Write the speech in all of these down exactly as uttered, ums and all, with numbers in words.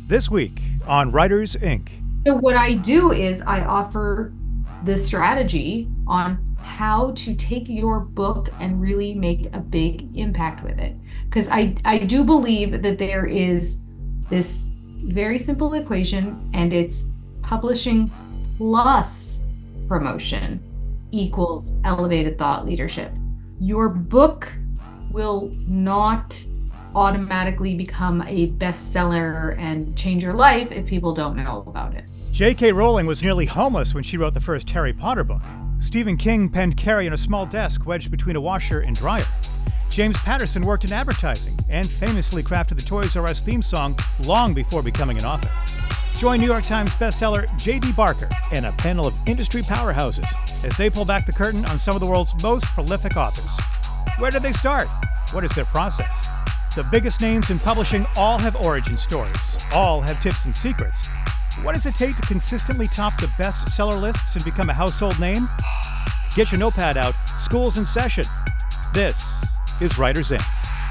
This week on Writers Inc. So what I do is I offer the strategy on how to take your book and really make a big impact with it. Because I, I do believe that there is this very simple equation, and it's publishing plus promotion equals elevated thought leadership. Your book will not automatically become a bestseller and change your life if people don't know about it. J K. Rowling was nearly homeless when she wrote the first Harry Potter book. Stephen King penned Carrie in a small desk wedged between a washer and dryer. James Patterson worked in advertising and famously crafted the Toys R Us theme song long before becoming an author. Join New York Times bestseller J D. Barker and a panel of industry powerhouses as they pull back the curtain on some of the world's most prolific authors. Where did they start? What is their process? The biggest names in publishing all have origin stories. All have tips and secrets. What does it take to consistently top the bestseller lists and become a household name? Get your notepad out. School's in session. This is Writers Inc.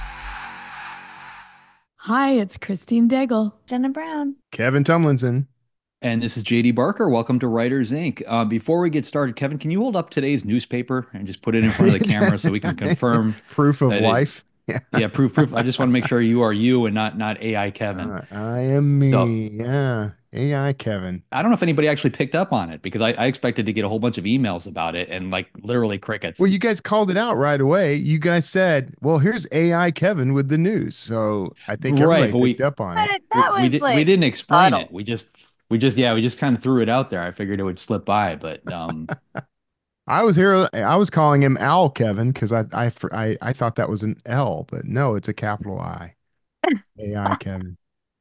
Hi, it's Christine Daigle. Jenna Brown. Kevin Tumlinson. And this is J D. Barker. Welcome to Writers Inc. Uh, before we get started, Kevin, can you hold up today's newspaper and just put it in front of the camera so we can confirm proof of life? It, yeah, proof, proof. I just want to make sure you are you and not not A I Kevin. Uh, I am me. So, yeah, A I Kevin. I don't know if anybody actually picked up on it because I, I expected to get a whole bunch of emails about it and like literally crickets. Well, you guys called it out right away. You guys said, "Well, here's A I Kevin with the news." So I think everybody right, but picked we, up on But it. that we, was did, like we didn't explain subtle. it. We just we just yeah we just kind of threw it out there. I figured it would slip by, but um. I was here. I was calling him Al Kevin because I, I I I thought that was an L, but no, it's a capital I. A I Kevin.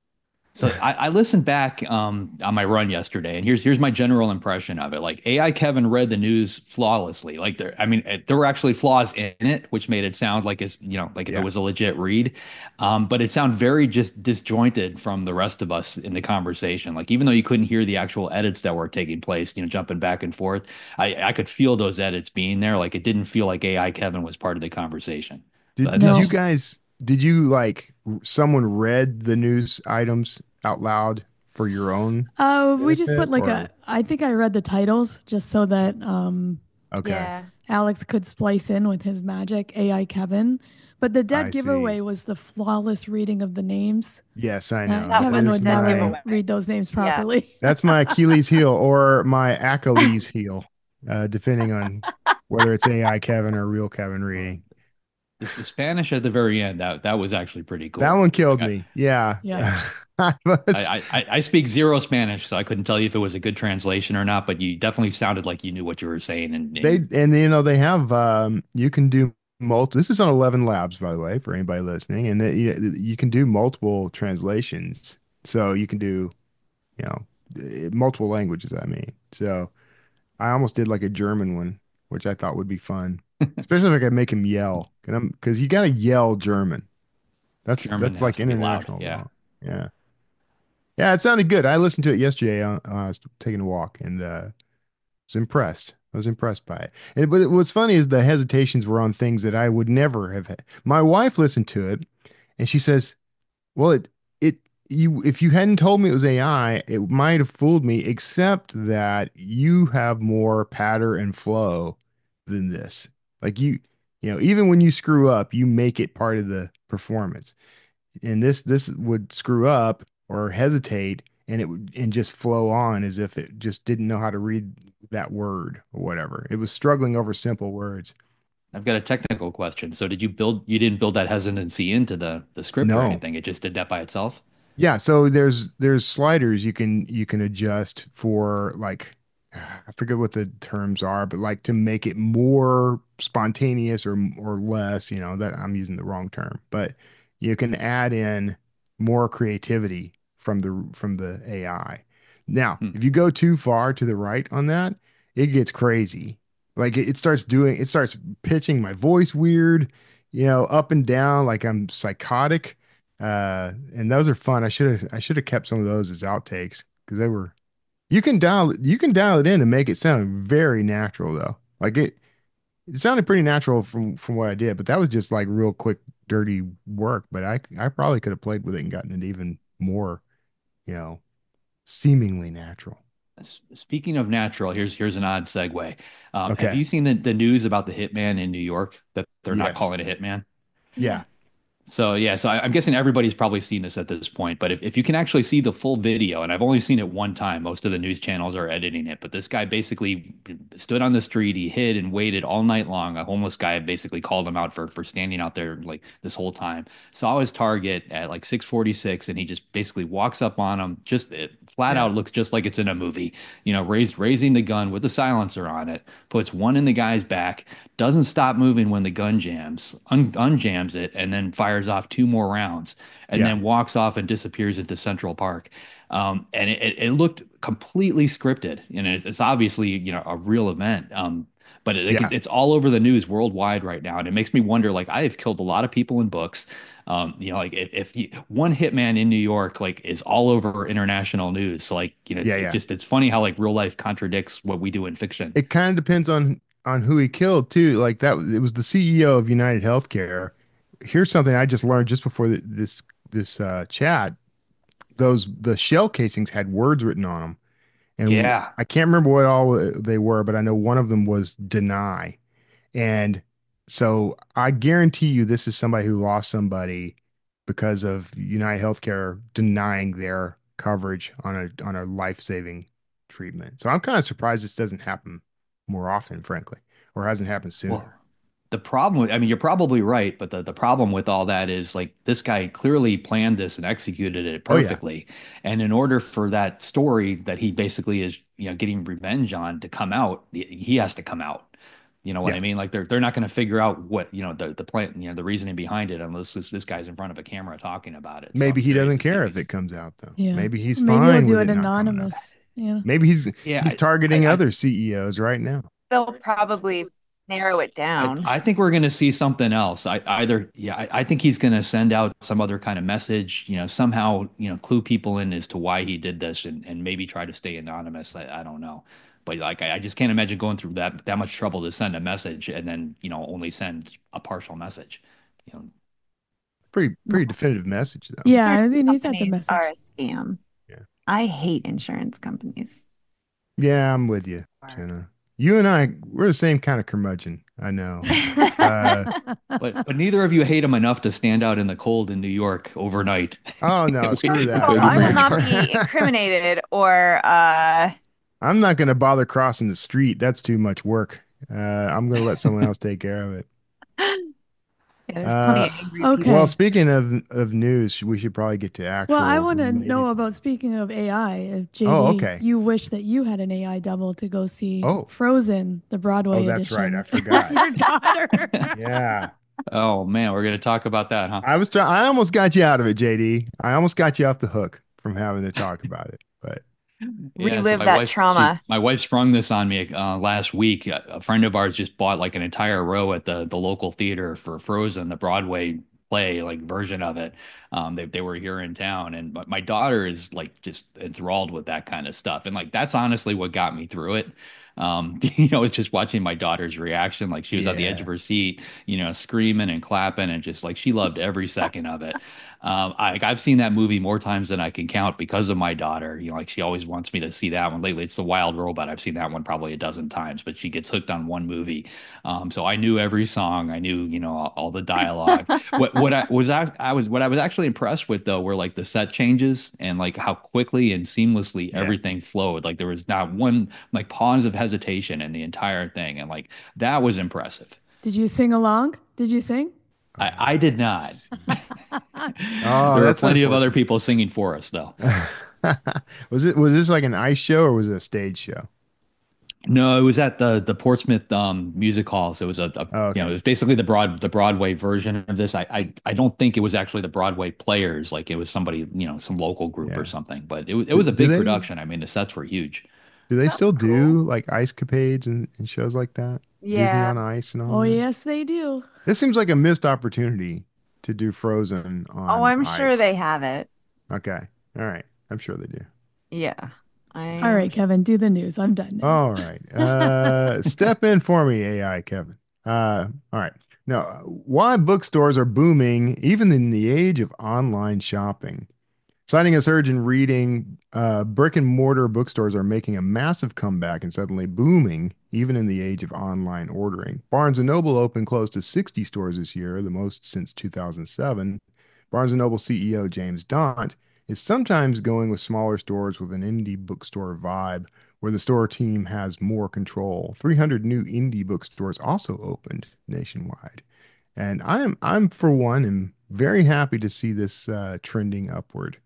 So I, I listened back um, on my run yesterday, and here's here's my general impression of it. Like A I Kevin read the news flawlessly. Like there, I mean, it, there were actually flaws in it, which made it sound like it's you know like if Yeah. it was a legit read, um, but it sounded very just disjointed from the rest of us in the conversation. Like even though you couldn't hear the actual edits that were taking place, you know, jumping back and forth, I I could feel those edits being there. Like it didn't feel like A I Kevin was part of the conversation. Did, So did No. you guys? Did you like someone read the news items out loud for your own Uh, we just put benefit, like or- a, I think I read the titles just so that um, Okay. Yeah. Alex could splice in with his magic A I Kevin. But the dead I giveaway see. was the flawless reading of the names. Yes, I Uh, know. That Kevin was would the dead never giveaway. read those names Yeah. properly. That's my Achilles heel or my Achilles heel, uh, depending on whether it's A I Kevin or real Kevin reading. the, the Spanish at the very end that that was actually pretty cool. That one killed Like, I- me. Yeah. Yeah. I was- I, I, I speak zero Spanish, so I couldn't tell you if it was a good translation or not, but you definitely sounded like you knew what you were saying. And, they and and you know they have um you can do multiple. This is on eleven Labs, by the way, for anybody listening, and that you, you can do multiple translations. So you can do, you know, eh, multiple languages. I mean, so I almost did like a German one, which I thought would be fun, especially if I could make him yell. Because you got to yell German. That's German that's has like to be loud, international yeah. law. Yeah. Yeah, it sounded good. I listened to it yesterday. Uh, I was taking a walk and uh, was impressed. I was impressed by it. And but what's funny is the hesitations were on things that I would never have had. My wife listened to it and she says, "Well, it it you if you hadn't told me it was A I, it might have fooled me, except that you have more patter and flow than this. Like you, you know, even when you screw up, you make it part of the performance. And this this would screw up or hesitate and it would and just flow on as if it just didn't know how to read that word or whatever. It was struggling over simple words. I've got a technical question. So did you build, you didn't build that hesitancy into the, the script or No. anything? It just did that by itself? Yeah, so there's there's sliders you can you can adjust for, like, I forget what the terms are, but like to make it more spontaneous or or less, you know, that I'm using the wrong term, but you can add in more creativity from the from the A I. Now, Hmm. if you go too far to the right on that, it gets crazy. Like it, it starts doing it starts pitching my voice weird, you know, up and down like I'm psychotic. Uh, and those are fun. I should have I should have kept some of those as outtakes because they were you can dial you can dial it in and make it sound very natural though. Like it it sounded pretty natural from from what I did, but that was just like real quick dirty work. But I I probably could have played with it and gotten it even more you know, seemingly natural. S- Speaking of natural, here's here's an odd segue. Um, have Okay. you seen the, the news about the hitman in New York that they're not Yes. calling a hitman? Yeah. Yes. So yeah, so I, I'm guessing everybody's probably seen this at this point. But if, if you can actually see the full video, and I've only seen it one time, most of the news channels are editing it. But this guy basically stood on the street, he hid and waited all night long. A homeless guy basically called him out for for standing out there like this whole time. Saw his target at like six forty-six, and he just basically walks up on him, just it, flat Yeah. out looks just like it's in a movie. You know, raised raising the gun with the silencer on it, puts one in the guy's back, doesn't stop moving when the gun jams, un unjams it, and then fires off two more rounds, and Yeah. then walks off and disappears into Central Park. Um, and it, it it looked completely scripted, and it's, it's obviously, you know, a real event. Um, but it, Yeah. it, it's all over the news worldwide right now, and it makes me wonder. Like, I have killed a lot of people in books. Um, you know, like if, if you, one hitman in New York like is all over international news. So like, you know, Yeah. it's, it's Yeah. just it's funny how like real life contradicts what we do in fiction. It kind of depends on on who he killed too. Like that was it was the C E O of United Healthcare. Here's something I just learned just before the, this this uh, chat. Those the shell casings had words written on them, and Yeah. I can't remember what all they were, but I know one of them was deny. And so I guarantee you this is somebody who lost somebody because of United Healthcare denying their coverage on a on a life-saving treatment. So I'm kind of surprised this doesn't happen more often, frankly, or hasn't happened Well, sooner. the problem with, I mean, you're probably right, but the, the problem with all that is like this guy clearly planned this and executed it Oh yeah. perfectly. And in order for that story that he basically is, you know, getting revenge on to come out, he has to come out. You know what Yeah. I mean? Like they're they're not going to figure out what, you know, the the plan, you know, the reasoning behind it unless this, this guy's in front of a camera talking about it. So Maybe I'm he curious doesn't to see if care if he's, it comes out though. Yeah. Maybe he's Maybe he'll fine do with it it not coming out. anonymous. Yeah. Maybe he's yeah, he's I, targeting I, other C E Os right now. They'll probably narrow it I, down. I think we're going to see something else. I either, yeah, I, I think he's going to send out some other kind of message, you know, somehow, you know, clue people in as to why he did this and, and maybe try to stay anonymous. I, I don't know. But like, I, I just can't imagine going through that that much trouble to send a message and then, you know, only send a partial message. You know, Pretty pretty definitive message though. Yeah, I Insurance mean, he sent the companies message. are a scam. Yeah. I hate insurance companies. Yeah, I'm with you, Jenna. You and I, we're the same kind of curmudgeon. I know. Uh, but but neither of you hate him enough to stand out in the cold in New York overnight. oh no, We- screw that. Oh, we- I I'm will not, not be incriminated or uh I'm not going to bother crossing the street. That's too much work. Uh, I'm going to let someone else take care of it. yeah, there's Uh, plenty of angry okay. Well, speaking of of news, we should probably get to actual. Well, I want to related- know about speaking of A I. If J D, Oh, okay. you wish that you had an A I double to go see Oh. Frozen, the Broadway Oh, that's right. edition. I forgot. Your daughter. Yeah, Oh man, we're gonna talk about that, huh? I was trying. I almost got you out of it, J D. I almost got you off the hook from having to talk about it, but Yeah, so relive my that wife, trauma. she- my wife sprung this on me uh, last week. A, a friend of ours just bought like an entire row at the the local theater for Frozen, the Broadway play like version of it. Um, they they were here in town, and my, my daughter is like just enthralled with that kind of stuff, and like that's honestly what got me through it. Um, you know, it's just watching my daughter's reaction. Like she was at the edge Yeah. of her seat, you know, screaming and clapping, and just like she loved every second of it. Um, I, like I've seen that movie more times than I can count because of my daughter. You know, like she always wants me to see that one. Lately, it's The Wild Robot. I've seen that one probably a dozen times, but she gets hooked on one movie. Um, so I knew every song. I knew, you know, all, all the dialogue. what what I was I, I was what I was actually impressed with though were like the set changes and like how quickly and seamlessly Yeah. everything flowed. Like there was not one like pause of hesitation in the entire thing, and like that was impressive. Did you sing along? Did you sing? I, I did not. Oh, There were that's plenty of other unfortunate. people singing for us though. was it was this like an ice show or was it a stage show? No, it was at the the Portsmouth um, Music Hall. So it was a, a Oh, you know okay. it was basically the broad the Broadway version of this. I, I I don't think it was actually the Broadway players. Like it was somebody, you know, some local group Yeah. or something. But it was it Do, was a do big they production. I mean, the sets were huge. do they That's still cool. do like ice capades and, and shows like that? Disney Yeah. on Ice and all Oh, that? yes, they do. This seems like a missed opportunity to do Frozen Oh, on I'm sure ice. they have it. Okay. All right. I'm sure they do. Yeah. I All right, Kevin, do the news. I'm done now. All right. Uh, step in for me, A I Kevin. Uh, all right. Now, why bookstores are booming even in the age of online shopping. Citing a surge in reading, uh, brick and mortar bookstores are making a massive comeback and suddenly booming, even in the age of online ordering. Barnes and Noble opened close to sixty stores this year, the most since two thousand seven. Barnes and Noble C E O James Daunt is sometimes going with smaller stores with an indie bookstore vibe, where the store team has more control. three hundred new indie bookstores also opened nationwide. And I'm I'm for one am very happy to see this uh, trending upward.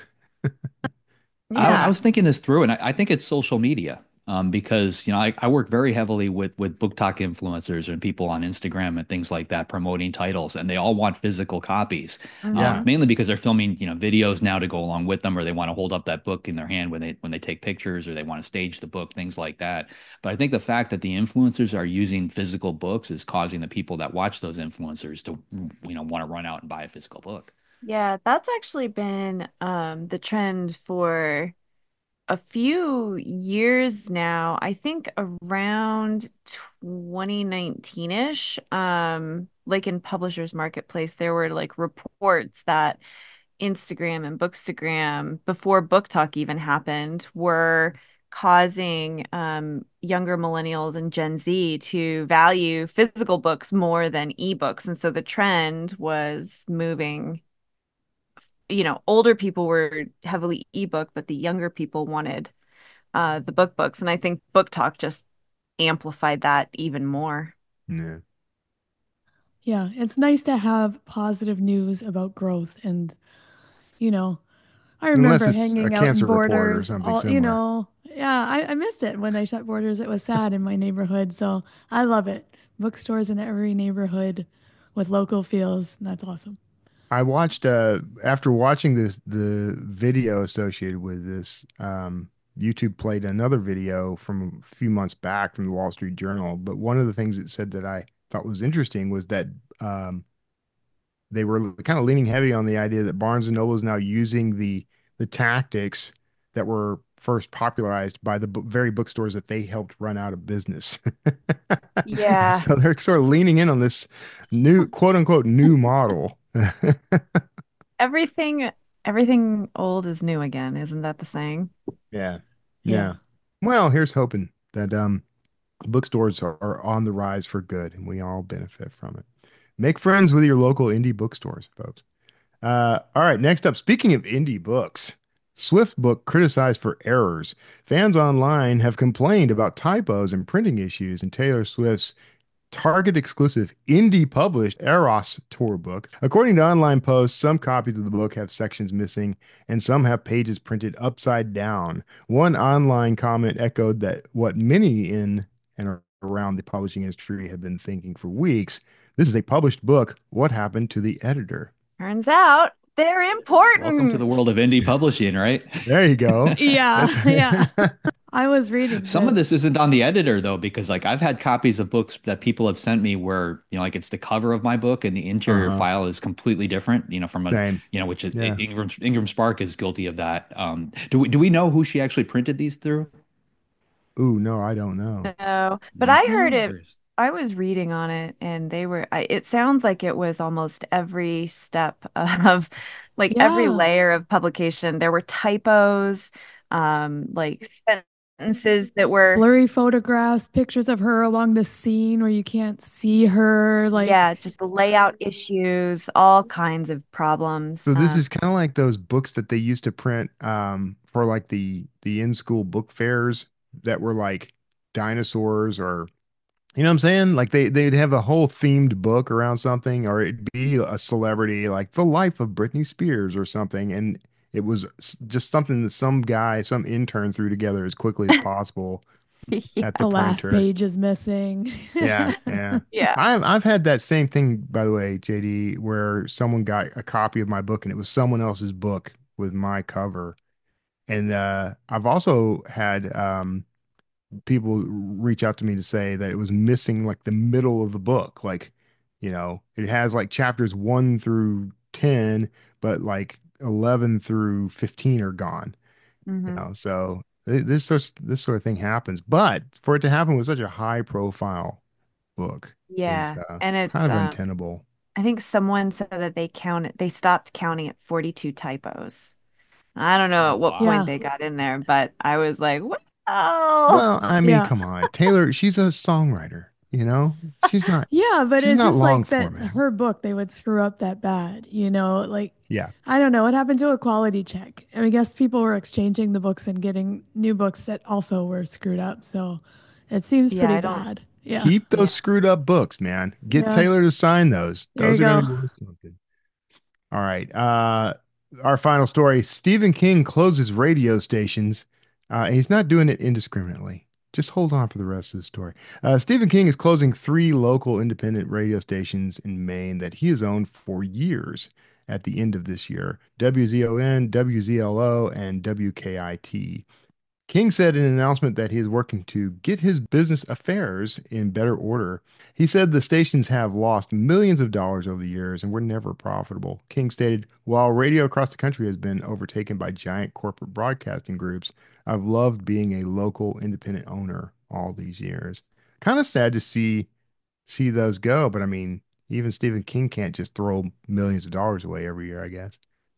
I, I Yeah. was thinking this through, and I, I think it's social media. Um, because you know I, I work very heavily with with book talk influencers and people on Instagram and things like that promoting titles, and they all want physical copies, um, Yeah. Hmm. mainly because they're filming you know videos now to go along with them, or they want to hold up that book in their hand when they when they take pictures, or they want to stage the book, things like that. But I think the fact that the influencers are using physical books is causing the people that watch those influencers to you know want to run out and buy a physical book. Yeah, that's actually been um the trend for a few years now. I think around twenty nineteen-ish, um, like in Publishers Marketplace, there were like reports that Instagram and Bookstagram, before Book Talk even happened, were causing um, younger millennials and Gen Z to value physical books more than ebooks. And so the trend was moving, you know, older people were heavily ebook, but the younger people wanted uh, the book books. And I think Book Talk just amplified that even more. Yeah. Yeah, it's nice to have positive news about growth. And, you know, I Unless remember it's a hanging out in cancer report or Borders, something all, you similar. know, yeah, I, I missed it when they shut Borders. It was sad in my neighborhood. So I love it. Bookstores in every neighborhood with local feels. That's awesome. I watched uh after watching this the video associated with this um YouTube played another video from a few months back from the Wall Street Journal, but one of the things it said that I thought was interesting was that um they were kind of leaning heavy on the idea that Barnes and Noble is now using the the tactics that were first popularized by the book, very bookstores that they helped run out of business. Yeah. So they're sort of leaning in on this new quote unquote new model. Everything everything old is new again, isn't that the saying? Yeah. Yeah. Yeah. Well, here's hoping that um bookstores are, are on the rise for good and we all benefit from it. Make friends with your local indie bookstores, folks. Uh, all right, next up, speaking of indie books, Swift Book criticized for errors. Fans online have complained about typos and printing issues in Taylor Swift's Target exclusive indie published Eros tour book. According to online posts, some copies of the book have sections missing and some have pages printed upside down. One online comment echoed that what many in and around the publishing industry have been thinking for weeks. This is a published book. What happened to the editor? Turns out they're Welcome to the important. world of indie publishing, right? There you go. That's Yeah. Yeah. I was reading Some of this. this isn't on the editor though, because like I've had copies of books that people have sent me where, you know, like it's the cover of my book and the interior uh-huh. file is completely different, you know, from a, Same. you know, which is Yeah. Ingram Ingram Spark is guilty of that. Um, do we do we know who she actually printed these through? Ooh, no, I don't know. No, but No. I heard Oh, it. Curious. I was reading on it, and they were. I, it sounds like it was almost every step of, like every yeah. layer of publication. There were typos, um, like sentences that were, Blurry photographs, pictures of her along the scene where you can't see her. Like, yeah, just layout issues, all kinds of problems. So this Uh, is kind of like those books that they used to print um, for like the the in-school book fairs that were like dinosaurs or you know what I'm saying? Like they they'd have a whole themed book around something or it'd be a celebrity like the life of Britney Spears or something and it was s- just something that some guy, some intern threw together as quickly as possible at the the last printer. page is missing. Yeah, yeah. yeah. I've I've had that same thing, by the way, J D, where someone got a copy of my book and it was someone else's book with my cover. And uh, I've also had um, people reach out to me to say that it was missing like the middle of the book. Like, you know, it has like chapters one through ten, but like eleven through fifteen are gone. You Hmm. know, so th- this sort this sort of thing happens. But for it to happen with such a high profile book is Yeah, uh, and kind it's of um. untenable. I think someone said that they counted. They stopped counting at forty-two typos. I don't know Oh, at what wow. point Yeah. they got in there, but I was like, wow. Well, I mean, Yeah. come on. Taylor, she's a songwriter, you know? She's not Yeah, but she's it's not just long like that format. her book they would screw up that bad, you know, like Yeah. I don't know what happened to a quality check. I mean, I guess people were exchanging the books and getting new books that also were screwed up. So it seems Yeah, pretty I don't. bad. Yeah. Keep Yeah. those screwed up books, man. Get Yeah. Taylor to sign those. There you Those are going go. to be worth something. All right. Uh, our final story. Stephen King closes radio stations. Uh, and he's not doing it indiscriminately. Just hold on for the rest of the story. Uh, Stephen King is closing three local independent radio stations in Maine that he has owned for years at the end of this year. W Z O N, W Z L O, and W K I T. King said in an announcement that he is working to get his business affairs in better order. He said the stations have lost millions of dollars over the years and were never profitable. King stated, while radio across the country has been overtaken by giant corporate broadcasting groups, I've loved being a local independent owner all these years. Kind of sad to see see those go, but I mean, even Stephen King can't just throw millions of dollars away every year, I guess.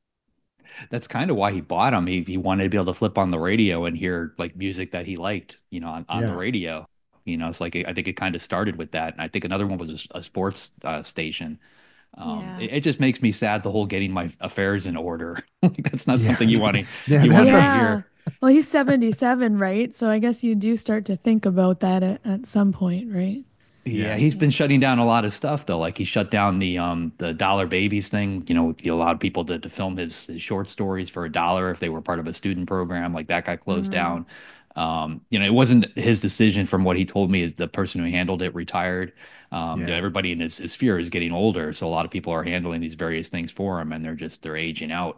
That's kind of why he bought him. He he wanted to be able to flip on the radio and hear like music that he liked, you know, on, on the Yeah. radio. You know, it's like I think it kind of started with that. And I think another one was a, a sports uh, station. Um, Yeah. it, it just makes me sad the whole getting my affairs in order. Like that's not Yeah. something you want to Yeah, you want that's to not Yeah. hear. Well, he's seventy-seven, right? So I guess you do start to think about that at, at some point, right? Yeah, yeah. he's Yeah. been shutting down a lot of stuff though. Like he shut down the um the Dollar Babies thing. You know, he allowed people to, to film his, his short stories for a dollar if they were part of a student program. Like that got closed Mm, down. Um, you know, it wasn't his decision from what he told me. Is the person who handled it retired. Um, you know, Yeah. everybody in his, his sphere is getting older, so a lot of people are handling these various things for him, and they're just they're aging out.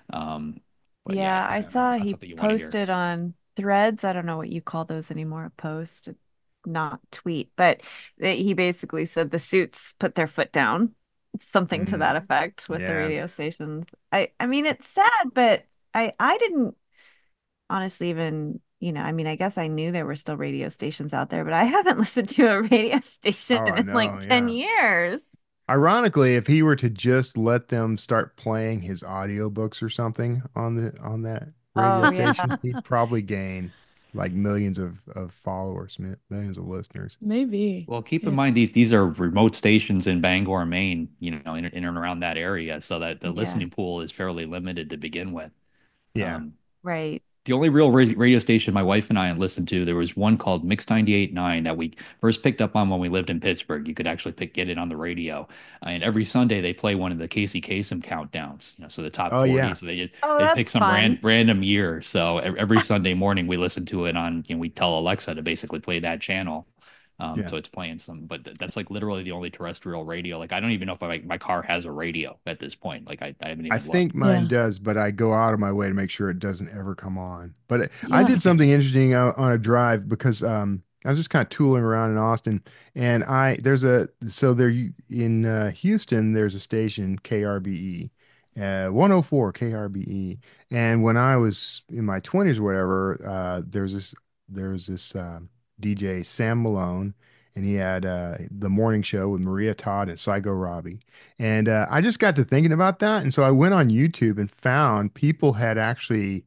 Um, but yeah, yeah, it's I uh, saw not he something you want to hear. posted on Threads. I don't know what you call those anymore, a post, not tweet, but that he basically said the suits put their foot down, something to Mm, that effect with the yeah. radio stations. I I mean, it's sad, but I I didn't honestly even, you know, I mean, I guess I knew there were still radio stations out there, but I haven't listened to a radio station Oh, I in know. like ten Yeah. years. Ironically, if he were to just let them start playing his audiobooks or something on the on that radio Oh yeah. station, he'd probably gain like millions of of followers, mi- millions of listeners. Maybe. Well, keep in Yeah. mind these these are remote stations in Bangor, Maine, you know, in, in and around that area, so that the Yeah, listening pool is fairly limited to begin with. Yeah. Um, right. the only real ra radio station my wife and I listened to, there was one called Mix ninety-eight point nine that we first picked up on when we lived in Pittsburgh. You could actually pick get it on the radio. Uh, and every Sunday they play one of the Casey Kasem countdowns, you know, so the top Oh forty. yeah. So they just Oh, they pick that's some ran, fun. random year. So e- every Sunday morning we listen to it on, you know, we tell Alexa to basically play that channel. Um, Yeah. so it's playing some, but th that's like literally the only terrestrial radio. Like I don't even know if I, my car has a radio at this point. Like I, I haven't I even think looked. mine Yeah. does, but I go out of my way to make sure it doesn't ever come on. But it- I Yeah. did something interesting uh, on a drive because um, I was just kind of tooling around in Austin, and I there's a so there you- in uh, Houston there's a station K R B E, uh, one oh four K R B E, and when I was in my twenties or whatever, uh, there's this there's this um D J Sam Malone, and he had uh, the morning show with Maria Todd and Psycho Robbie. And uh, I just got to thinking about that. And so I went on YouTube and found people had actually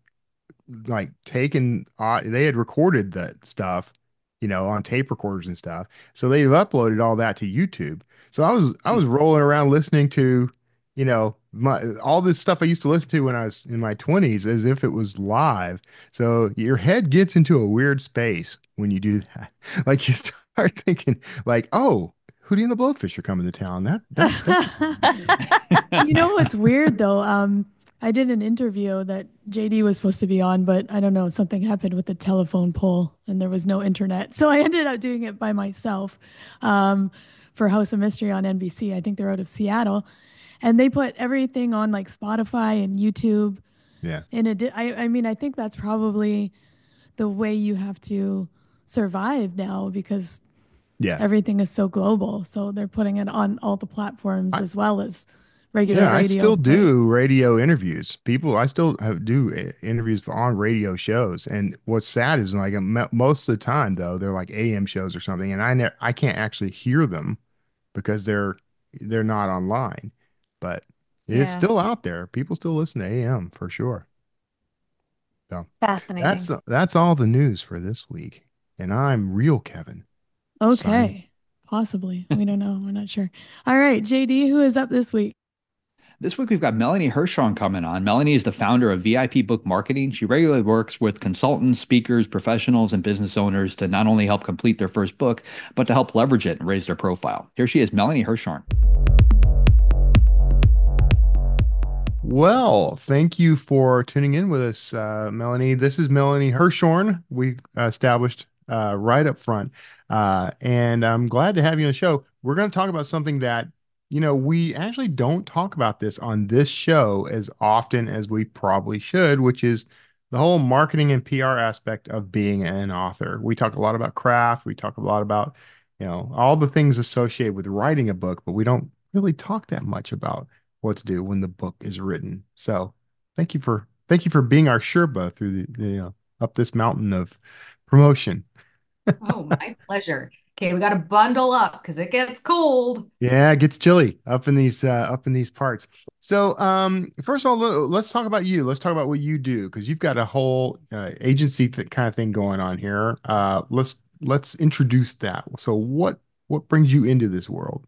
like taken, uh, they had recorded that stuff, you know, on tape recorders and stuff. So they've uploaded all that to YouTube. So I was, I was rolling around listening to, you know, my, all this stuff I used to listen to when I was in my twenties as if it was live. So your head gets into a weird space when you do that. Like you start thinking like, oh, Hootie and the Blowfish are coming to town. That, that, that could be interesting. You know what's weird though? Um, I did an interview that J D was supposed to be on, but I don't know, something happened with the telephone pole and there was no internet. So I ended up doing it by myself um, for House of Mystery on N B C. I think they're out of Seattle. And they put everything on like Spotify and YouTube. Yeah. And it did, I, I mean, I think that's probably the way you have to survive now because Yeah. everything is so global. So they're putting it on all the platforms as well as regular Yeah, I radio, still right? do radio interviews. People, I still have, do uh, interviews for, on radio shows. And what's sad is like mo- most of the time though, they're like A M shows or something, and I ne I can't actually hear them because they're they're not online. But it is Yeah. still out there. People still listen to A M for sure. So that's Fascinating. that's all the news for this week. And I'm real Kevin signing. Okay. Possibly. We don't know. We're not sure. All right, J D, who is up this week? This week, we've got Melanie Hirschhorn coming on. Melanie is the founder of V I P Book Marketing. She regularly works with consultants, speakers, professionals, and business owners to not only help complete their first book, but to help leverage it and raise their profile. Here she is, Melanie Hirschhorn. Well, thank you for tuning in with us, uh, Melanie. This is Melanie Hirschhorn. We established uh, right up front. Uh, and I'm glad to have you on the show. We're going to talk about something that, you know, we actually don't talk about this on this show as often as we probably should, which is the whole marketing and P R aspect of being an author. We talk a lot about craft. We talk a lot about, you know, all the things associated with writing a book, but we don't really talk that much about what to do when the book is written. So thank you for thank you for being our Sherpa through the, the uh, up this mountain of promotion. Oh, my pleasure. Okay, we got to bundle up because it gets cold. Yeah, it gets chilly up in these uh, up in these parts. So um, first of all, le- let's talk about you. Let's talk about what you do because you've got a whole uh, agency th kind of thing going on here. Uh, let's let's introduce that. So what what brings you into this world?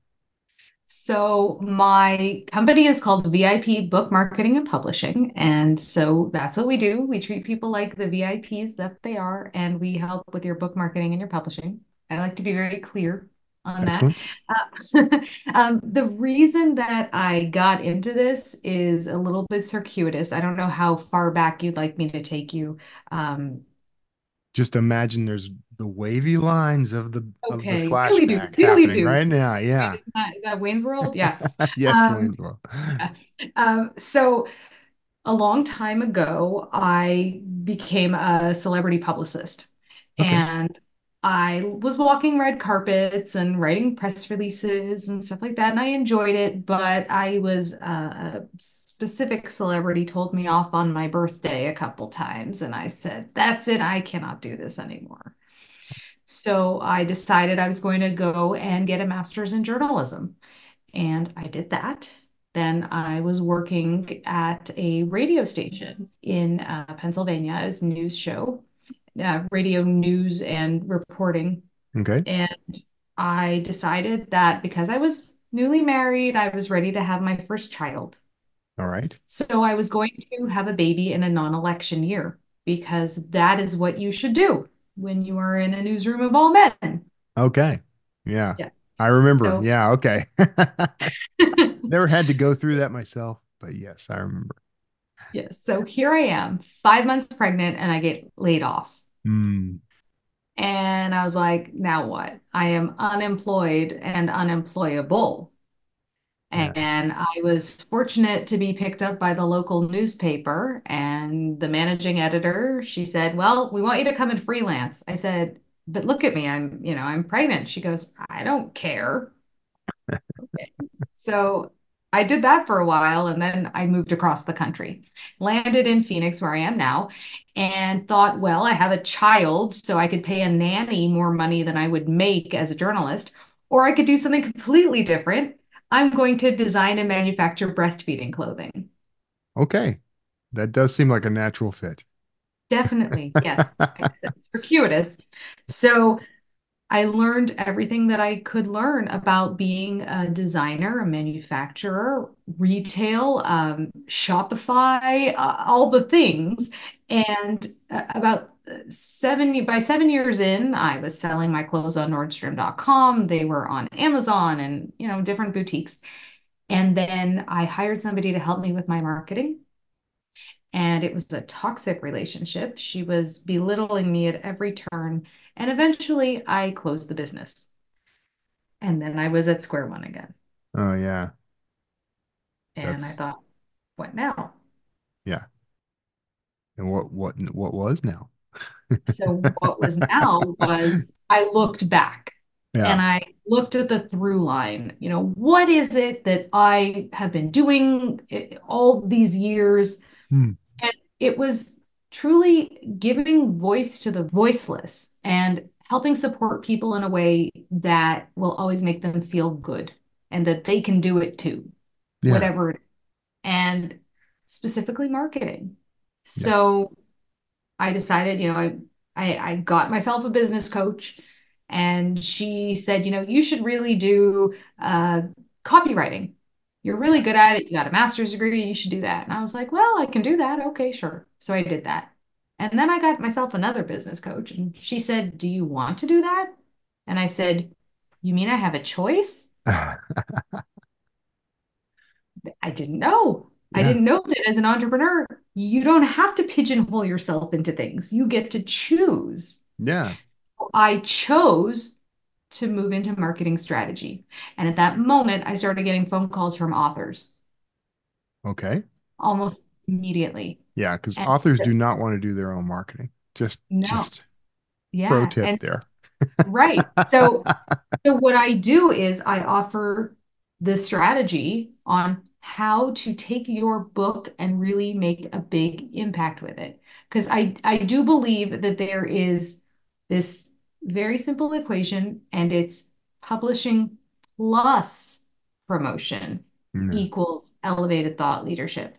So my company is called V I P Book Marketing and Publishing. And so that's what we do. We treat people like the V I Ps that they are, and we help with your book marketing and your publishing. I like to be very clear on that. Excellent. Uh, um, the reason that I got into this is a little bit circuitous. I don't know how far back you'd like me to take you. Um, Just imagine there's the wavy lines of the of the okay, really do, flashback really happening do. right now. Yeah. Is that, is that Wayne's World? Yeah. Yes, Um, Wayne's World. yeah. Um, so a long time ago, I became a celebrity publicist. Okay. And I was walking red carpets and writing press releases and stuff like that. And I enjoyed it. But I was uh, a specific celebrity told me off on my birthday a couple times. And I said, that's it. I cannot do this anymore. So I decided I was going to go and get a master's in journalism. And I did that. Then I was working at a radio station in uh, Pennsylvania as a news show, uh, radio news and reporting. Okay. And I decided that because I was newly married, I was ready to have my first child. All right. So I was going to have a baby in a non-election year because that is what you should do when you are in a newsroom of all men. Okay. Yeah. Yeah. I remember. So Yeah. Okay. Never had to go through that myself, but yes, I remember. yes. So here I am, five months pregnant, and I get laid off. Hmm. And I was like, now what? I am unemployed and unemployable. Yeah. And I was fortunate to be picked up by the local newspaper. And the managing editor, she said, well, we want you to come and freelance. I said, but look at me, I'm, you know, I'm pregnant. She goes, I don't care. Okay. So I did that for a while and then I moved across the country, landed in Phoenix where I am now, and thought, well, I have a child, so I could pay a nanny more money than I would make as a journalist, or I could do something completely different. I'm going to design and manufacture breastfeeding clothing. Okay. That does seem like a natural fit. Definitely, yes. It's circuitous. So I learned everything that I could learn about being a designer, a manufacturer, retail, um, Shopify, uh, all the things. And uh, about seven, by seven years in, I was selling my clothes on Nordstrom dot com. They were on Amazon and, you know, different boutiques. And then I hired somebody to help me with my marketing. And it was a toxic relationship. She was belittling me at every turn. And eventually I closed the business. And then I was at square one again. Oh yeah. And I That's thought, what now? yeah. And what what what was now? So what was now was I looked back and Yeah. I looked at the through line. You know, what is it that I have been doing eh, all these years? Hmm. And it was truly giving voice to the voiceless and helping support people in a way that will always make them feel good and that they can do it too, Yeah. whatever it is, and specifically marketing. Yeah. So I decided, you know, I, I, I got myself a business coach, and she said, you know, you should really do uh, copywriting. You're really good at it. You got a master's degree. You should do that. And I was like, well, I can do that. Okay, sure. So I did that. And then I got myself another business coach, and she said, do you want to do that? And I said, you mean I have a choice? I didn't know. I Yeah. didn't know that as an entrepreneur, you don't have to pigeonhole yourself into things. You get to choose. Yeah. I chose to move into marketing strategy. And at that moment, I started getting phone calls from authors Okay. almost immediately. Yeah, because And authors do not want to do their own marketing. Just no, just pro yeah. tip And there. right. So So what I do is I offer the strategy on how to take your book and really make a big impact with it. Because I, I do believe that there is this very simple equation, and it's publishing plus promotion Yeah. equals elevated thought leadership.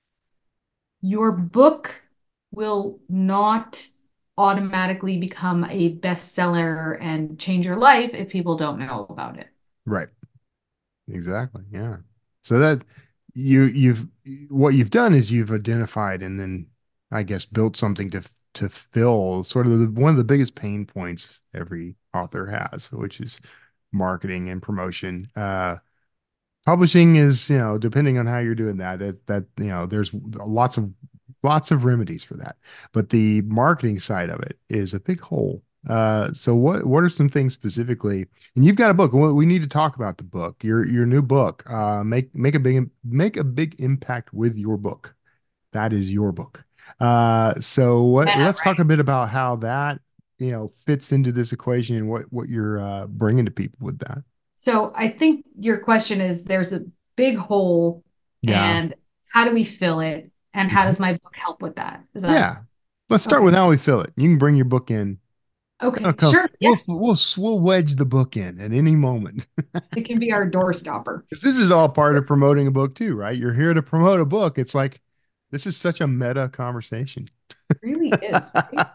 Your book will not automatically become a bestseller and change your life if people don't know about it. Right. Exactly. Yeah. So that you you've what you've done is you've identified and then I guess built something to to fill sort of the, one of the biggest pain points every author has, which is marketing and promotion. Uh, publishing is, you know, depending on how you're doing that, that that you know, there's lots of lots of remedies for that. But the marketing side of it is a big hole. Uh, so what what are some things specifically? And you've got a book. Well, we need to talk about the book, your your new book. Uh, make make a big make a big impact with your book. That is your book. Uh, so what, Yeah, let's talk a bit about how that, you know, fits into this equation and what what you're uh, bringing to people with that. so I think your question is, there's a big hole, Yeah. and how do we fill it? And how Mhm. does my book help with that? Is that Yeah. Let's start okay? with how we fill it. You can bring your book in. That'll Okay, come. sure. Yeah, We'll we'll we'll wedge the book in at any moment. it can be our door stopper. Because this is all part of promoting a book too, right? You're here to promote a book. It's like this is such a meta conversation. It really is, right?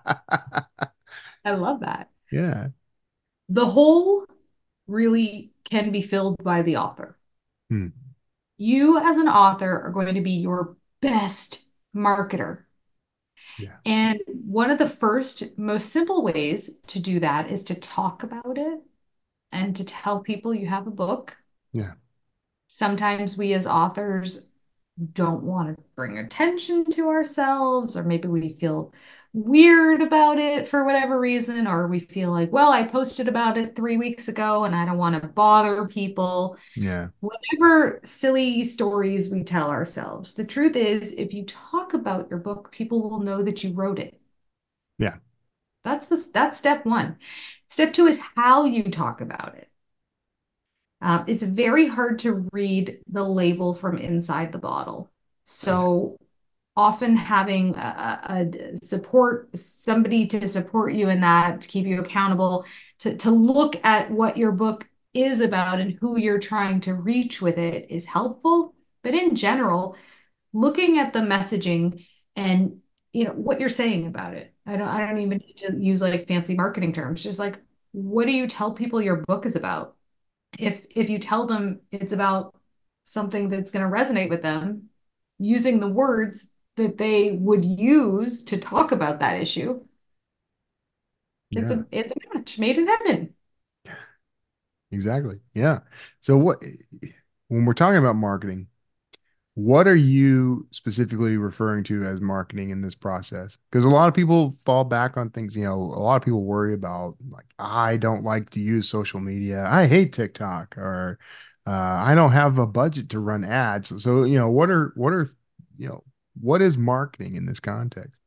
I love that. Yeah. The hole really can be filled by the author. Hmm. You, as an author, are going to be your best marketer. Yeah. And one of the first, most simple ways to do that is to talk about it and to tell people you have a book. Yeah. Sometimes we as authors don't want to bring attention to ourselves, or maybe we feel weird about it for whatever reason, or we feel like, well, I posted about it three weeks ago and I don't want to bother people. Yeah. Whatever silly stories we tell ourselves, the truth is, if you talk about your book, people will know that you wrote it. Yeah. That's the that's step one. Step two is how you talk about it. Uh, it's very hard to read the label from inside the bottle. Yeah. So often having a, a support, somebody to support you in that, to keep you accountable, to, to look at what your book is about and who you're trying to reach with it is helpful. But in general, looking at the messaging and you know what you're saying about it. I don't I don't even need to use like fancy marketing terms. Just like, what do you tell people your book is about? If if you tell them it's about something that's going to resonate with them, using the words that they would use to talk about that issue, it's Yeah. a it's a match made in heaven. Exactly. Yeah. So what when we're talking about marketing, what are you specifically referring to as marketing in this process? Because a lot of people fall back on things, you know, a lot of people worry about like, I don't like to use social media. I hate TikTok or uh, I don't have a budget to run ads. So, you know, what are, what are, you know, what is marketing in this context?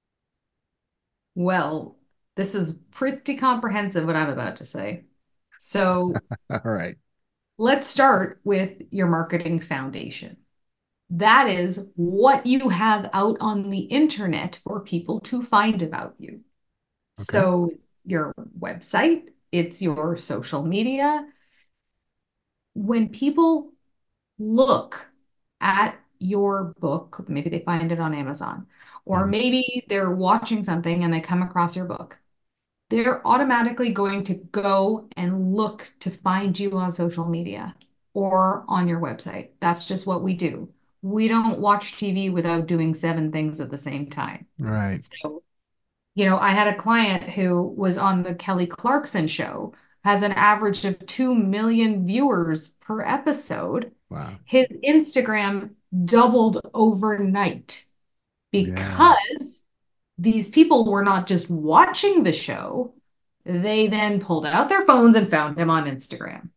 Well, this is pretty comprehensive what I'm about to say. So All right. let's start with your marketing foundation. That is what you have out on the internet for people to find about you. Okay. So your website, it's your social media. When people look at your book, maybe they find it on Amazon, or Mhm. maybe they're watching something and they come across your book, they're automatically going to go and look to find you on social media or on your website. That's just what we do. We don't watch T V without doing seven things at the same time. Right. So, you know, I had a client who was on the Kelly Clarkson show, has an average of two million viewers per episode. Wow. His Instagram doubled overnight Yeah. because these people were not just watching the show, they then pulled out their phones and found him on Instagram.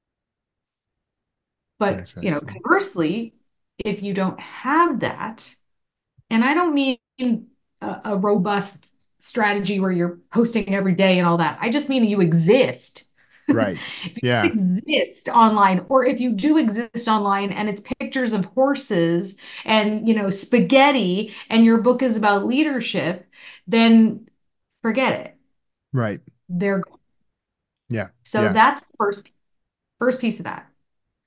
But, That's you know, excellent. conversely, if you don't have that, and I don't mean a, a robust strategy where you're posting every day and all that. I just mean you exist. Right. If Yeah. you exist online, or if you do exist online and it's pictures of horses and, you know, spaghetti and your book is about leadership, then forget it. Right. They're Yeah. so Yeah. that's the first first piece of that.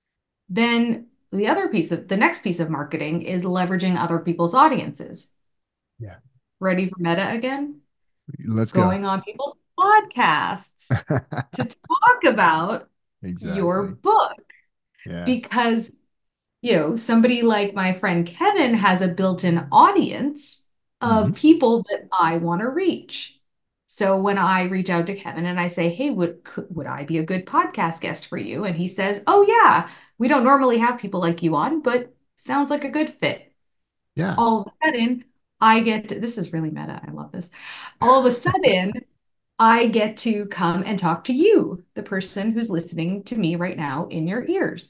Then the other piece of the next piece of marketing is leveraging other people's audiences. Yeah. Ready for meta again? Let's go. Going on people's podcasts to talk about your Exactly. book Yeah. because, you know, somebody like my friend Kevin has a built-in audience hmm of people that I want to reach. So when I reach out to Kevin and I say, "Hey, would could, would I be a good podcast guest for you?" And he says, "Oh yeah, we don't normally have people like you on, but sounds like a good fit." Yeah. All of a sudden, I get to, this is really meta. I love this. All of a sudden, I get to come and talk to you, the person who's listening to me right now in your ears.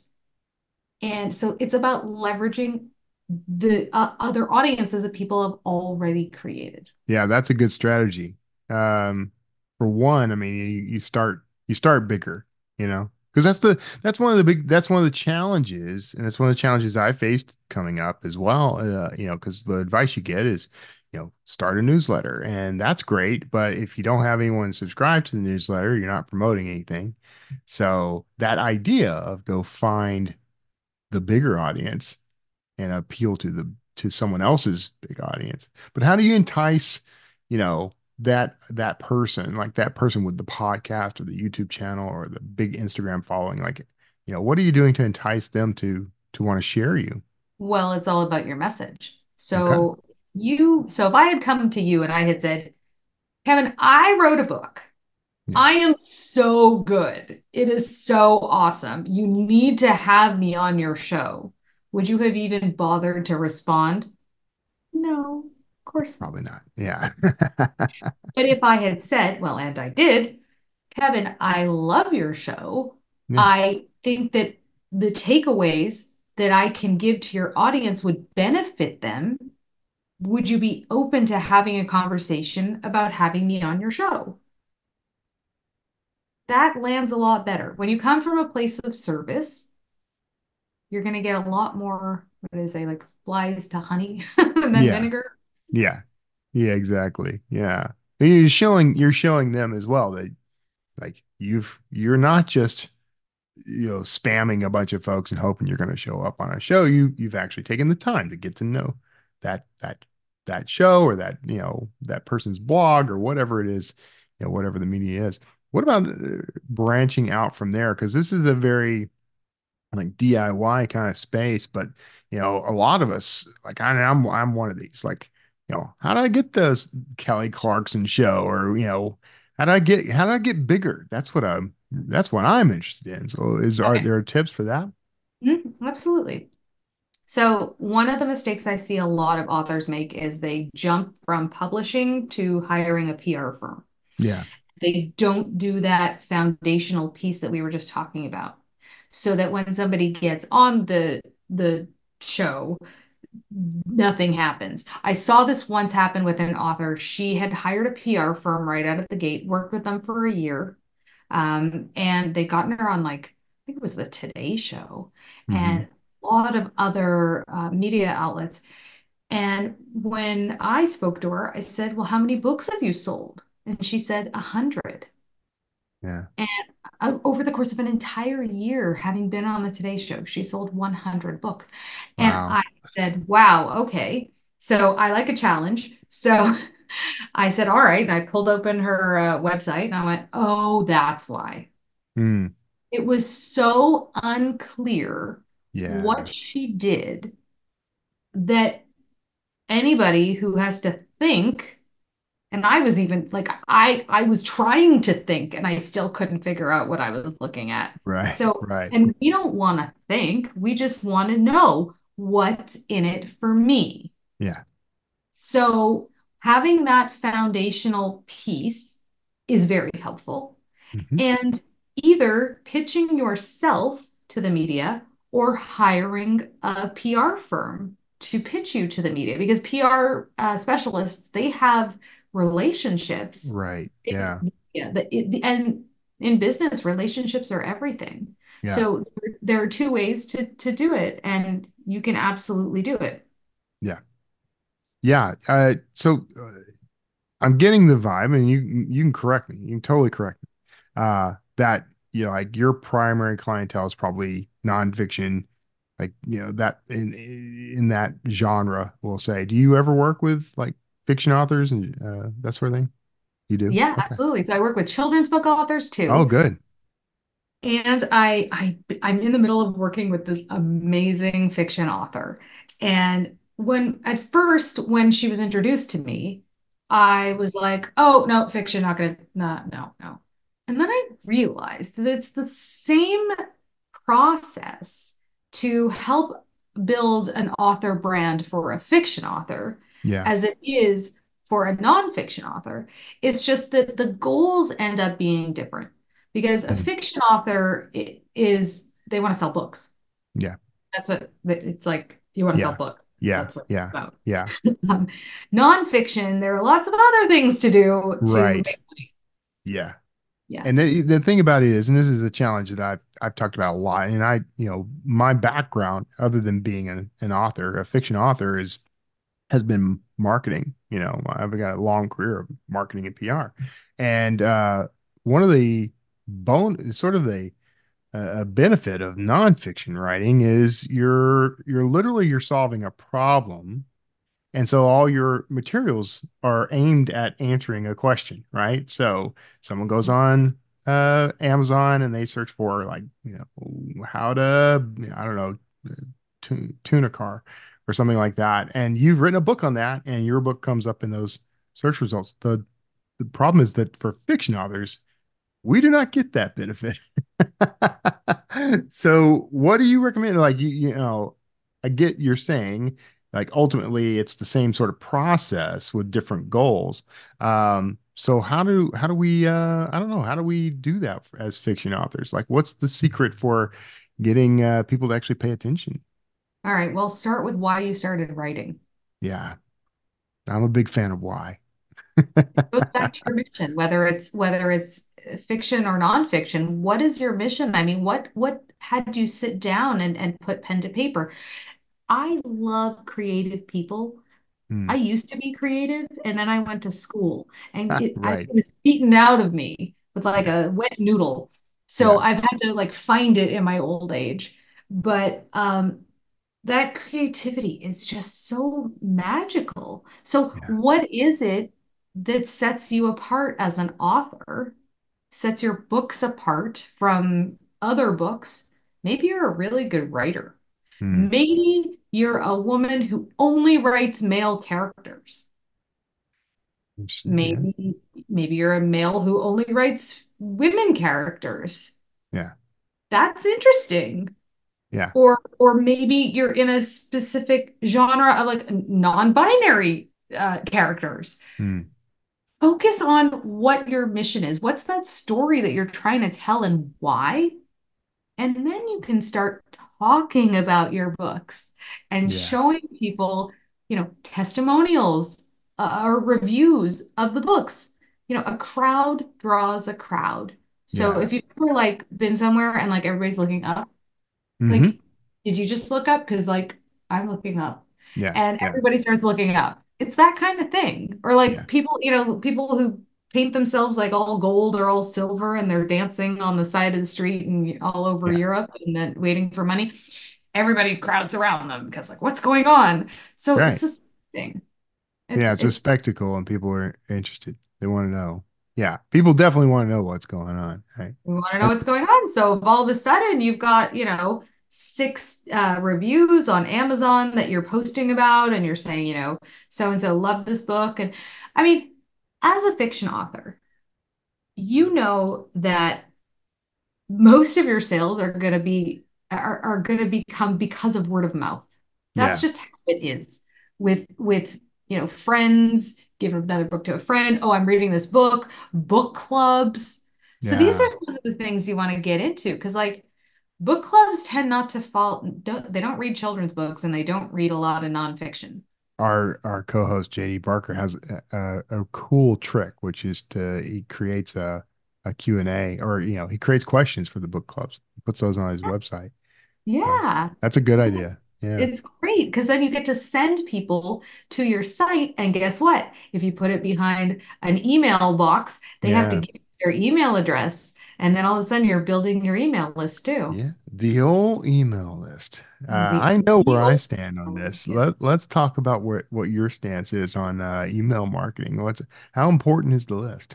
And so it's about leveraging the uh, other audiences that people have already created. Yeah, that's a good strategy. Um, for one, I mean, you, you start you start bigger, you know, because that's the that's one of the big that's one of the challenges, and it's one of the challenges I faced coming up as well. Uh, you know, because the advice you get is, you know, start a newsletter, and that's great, but if you don't have anyone subscribed to the newsletter, you're not promoting anything. So that idea of go find the bigger audience and appeal to the to someone else's big audience. But how do you entice, you know, that that person, like that person with the podcast or the YouTube channel or the big Instagram following? Like, you know, what are you doing to entice them to to want to share you? Well, it's all about your message. Okay. So you, so if I had come to you and I had said, Kevin, I wrote a book. Yeah. I am so good. It is so awesome. You need to have me on your show. Would you have even bothered to respond? No, of course not. Probably not. Yeah. But if I had said, well, and I did, Kevin, I love your show. Yeah. I think that the takeaways that I can give to your audience would benefit them. Would you be open to having a conversation about having me on your show? That lands a lot better. When you come from a place of service, you're going to get a lot more, what do they say, like flies to honey than Yeah. vinegar. Yeah. Yeah, exactly. Yeah. And you're showing you're showing them as well that like you've you're not just you know spamming a bunch of folks and hoping you're going to show up on a show. You you've actually taken the time to get to know that that that show or that you know that person's blog or whatever it is, you know whatever the media is. What about uh, branching out from there? Because this is a very like D I Y kind of space, but you know, a lot of us like I, I'm I'm one of these. Like, you know, how do I get this Kelly Clarkson show, or you know, how do I get how do I get bigger? That's what I'm that's what I'm interested in. So, is are Okay. there tips for that? Mhm, absolutely. So, one of the mistakes I see a lot of authors make is they jump from publishing to hiring a P R firm. Yeah. They don't do that foundational piece that we were just talking about. So that when somebody gets on the the show, nothing happens. I saw this once happen with an author. She had hired a P R firm right out of the gate, worked with them for a year, um, and they'd gotten her on like, I think it was the Today Show hmm and a lot of other uh, media outlets. And when I spoke to her, I said, "Well, how many books have you sold?" And she said, "A hundred." Yeah. uh, over the course of an entire year, having been on the Today Show, she sold one hundred books. And Wow. I said, wow, okay. So I like a challenge. So I said, all right. And I pulled open her uh, website and I went, oh, that's why. Mm, It was so unclear yeah. what she did that anybody who has to think, and I was even like, I I was trying to think and I still couldn't figure out what I was looking at. Right. So, Right. and we don't want to think, we just want to know what's in it for me. Yeah. So having that foundational piece is very helpful. Hmm. And either pitching yourself to the media or hiring a P R firm to pitch you to the media because P R uh, specialists, they have relationships Right. in Yeah. media that it, and in business, relationships are everything. Yeah. So there are two ways to to do it, and you can absolutely do it. Yeah. Yeah. Uh, so uh, I'm getting the vibe, and you you can correct me. You can totally correct me. Uh, that you know, like your primary clientele is probably nonfiction, like you know that in in that genre. We'll say. Do you ever work with like fiction authors and uh, that sort of thing? You do? Yeah, Okay. absolutely. So I work with children's book authors Oh, too. good. And I, I, I'm in the middle of working with this amazing fiction author. And when, at first, when she was introduced to me, I was like, oh, no, fiction, not gonna, not, no, no. And then I realized that it's the same process to help build an author brand for a fiction author Yeah. as it is for a nonfiction author. It's just that the goals end up being different because a Mm. fiction author is they want to sell books. Yeah. That's what it's like. You want to sell Yeah. books. Yeah. That's what it's Yeah. about. Yeah. Um, nonfiction, there are lots of other things to do to Right. make money. Yeah. Yeah. And the, the thing about it is, and this is a challenge that I've I've talked about a lot, and I, you know, my background, other than being an, an author, a fiction author, is has been marketing. You know, I've got a long career of marketing and P R, and uh, one of the bone, sort of the a benefit of nonfiction writing is you're you're literally you're solving a problem, and so all your materials are aimed at answering a question, right? So someone goes on uh, Amazon and they search for like, you know, how to, I don't know, tune, tune a car or something like that. And you've written a book on that and your book comes up in those search results. The the problem is that for fiction authors, we do not get that benefit. So what do you recommend? Like you, you know, I get you're saying like ultimately it's the same sort of process with different goals. Um, so how do how do we uh I don't know, how do we do that as fiction authors? Like what's the secret for getting uh people to actually pay attention? All right. Well, start with why you started writing. Yeah, I'm a big fan of why. It goes back to your mission, whether it's whether it's fiction or nonfiction. What is your mission? I mean, what what had you sit down and, and put pen to paper? I love creative people. I Hmm. used to be creative, and then I went to school, and it I Right. it was beaten out of me with like Yeah. a wet noodle. So Yeah. I've had to like find it in my old age. But um, that creativity is just so magical. So, Yeah. what is it that sets you apart as an author, sets your books apart from other books? Maybe you're a really good writer. Hmm. Maybe you're a woman who only writes male characters. Interesting. Yeah. Maybe maybe you're a male who only writes women characters. Yeah. That's interesting. Yeah. Or or maybe you're in a specific genre of like non-binary uh, characters. Hmm. Focus on what your mission is. What's that story that you're trying to tell and why? And then you can start talking about your books and Yeah. showing people, you know, testimonials uh, or reviews of the books. You know, a crowd draws a crowd. So Yeah. if you've ever like been somewhere and like everybody's looking up, Hmm. like, did you just look up? Because like I'm looking up Yeah. and Yeah. everybody starts looking up. It's that kind of thing. Or like Yeah. people, you know, people who paint themselves like all gold or all silver and they're dancing on the side of the street and all over Yeah. Europe and then waiting for money. Everybody crowds around them because like, what's going on? So it's Right. this thing. It's Yeah, it's a it's spectacle and people are interested. They want to know. Yeah, people definitely want to know what's going on, right? We want to know And what's going on. So if all of a sudden you've got, you know, six uh, reviews on Amazon that you're posting about and you're saying, you know, so and so loved this book. And I mean, as a fiction author, you know that most of your sales are going to be are, are going to become because of word of mouth. That's yeah, just how it is with with you know friends, give another book to a friend. Oh, I'm reading this book, book clubs. So these yeah. are some of the things you want to get into because like book clubs tend not to fall, don't, they don't read children's books and they don't read a lot of nonfiction. Our our co-host J D Barker has a, a, a cool trick, which is to he creates a a Q and A, or you know, he creates questions for the book clubs. He puts those on his website. So Yeah. that's a good idea. Yeah. It's great because then you get to send people to your site. And guess what? If you put it behind an email box, they have to Yeah. give their email address. And then all of a sudden you're building your email list too. Yeah. The old email list. Uh, The I know where I email stand on this. list. Let let's talk about where what your stance is on uh, email marketing. What's how important is the list?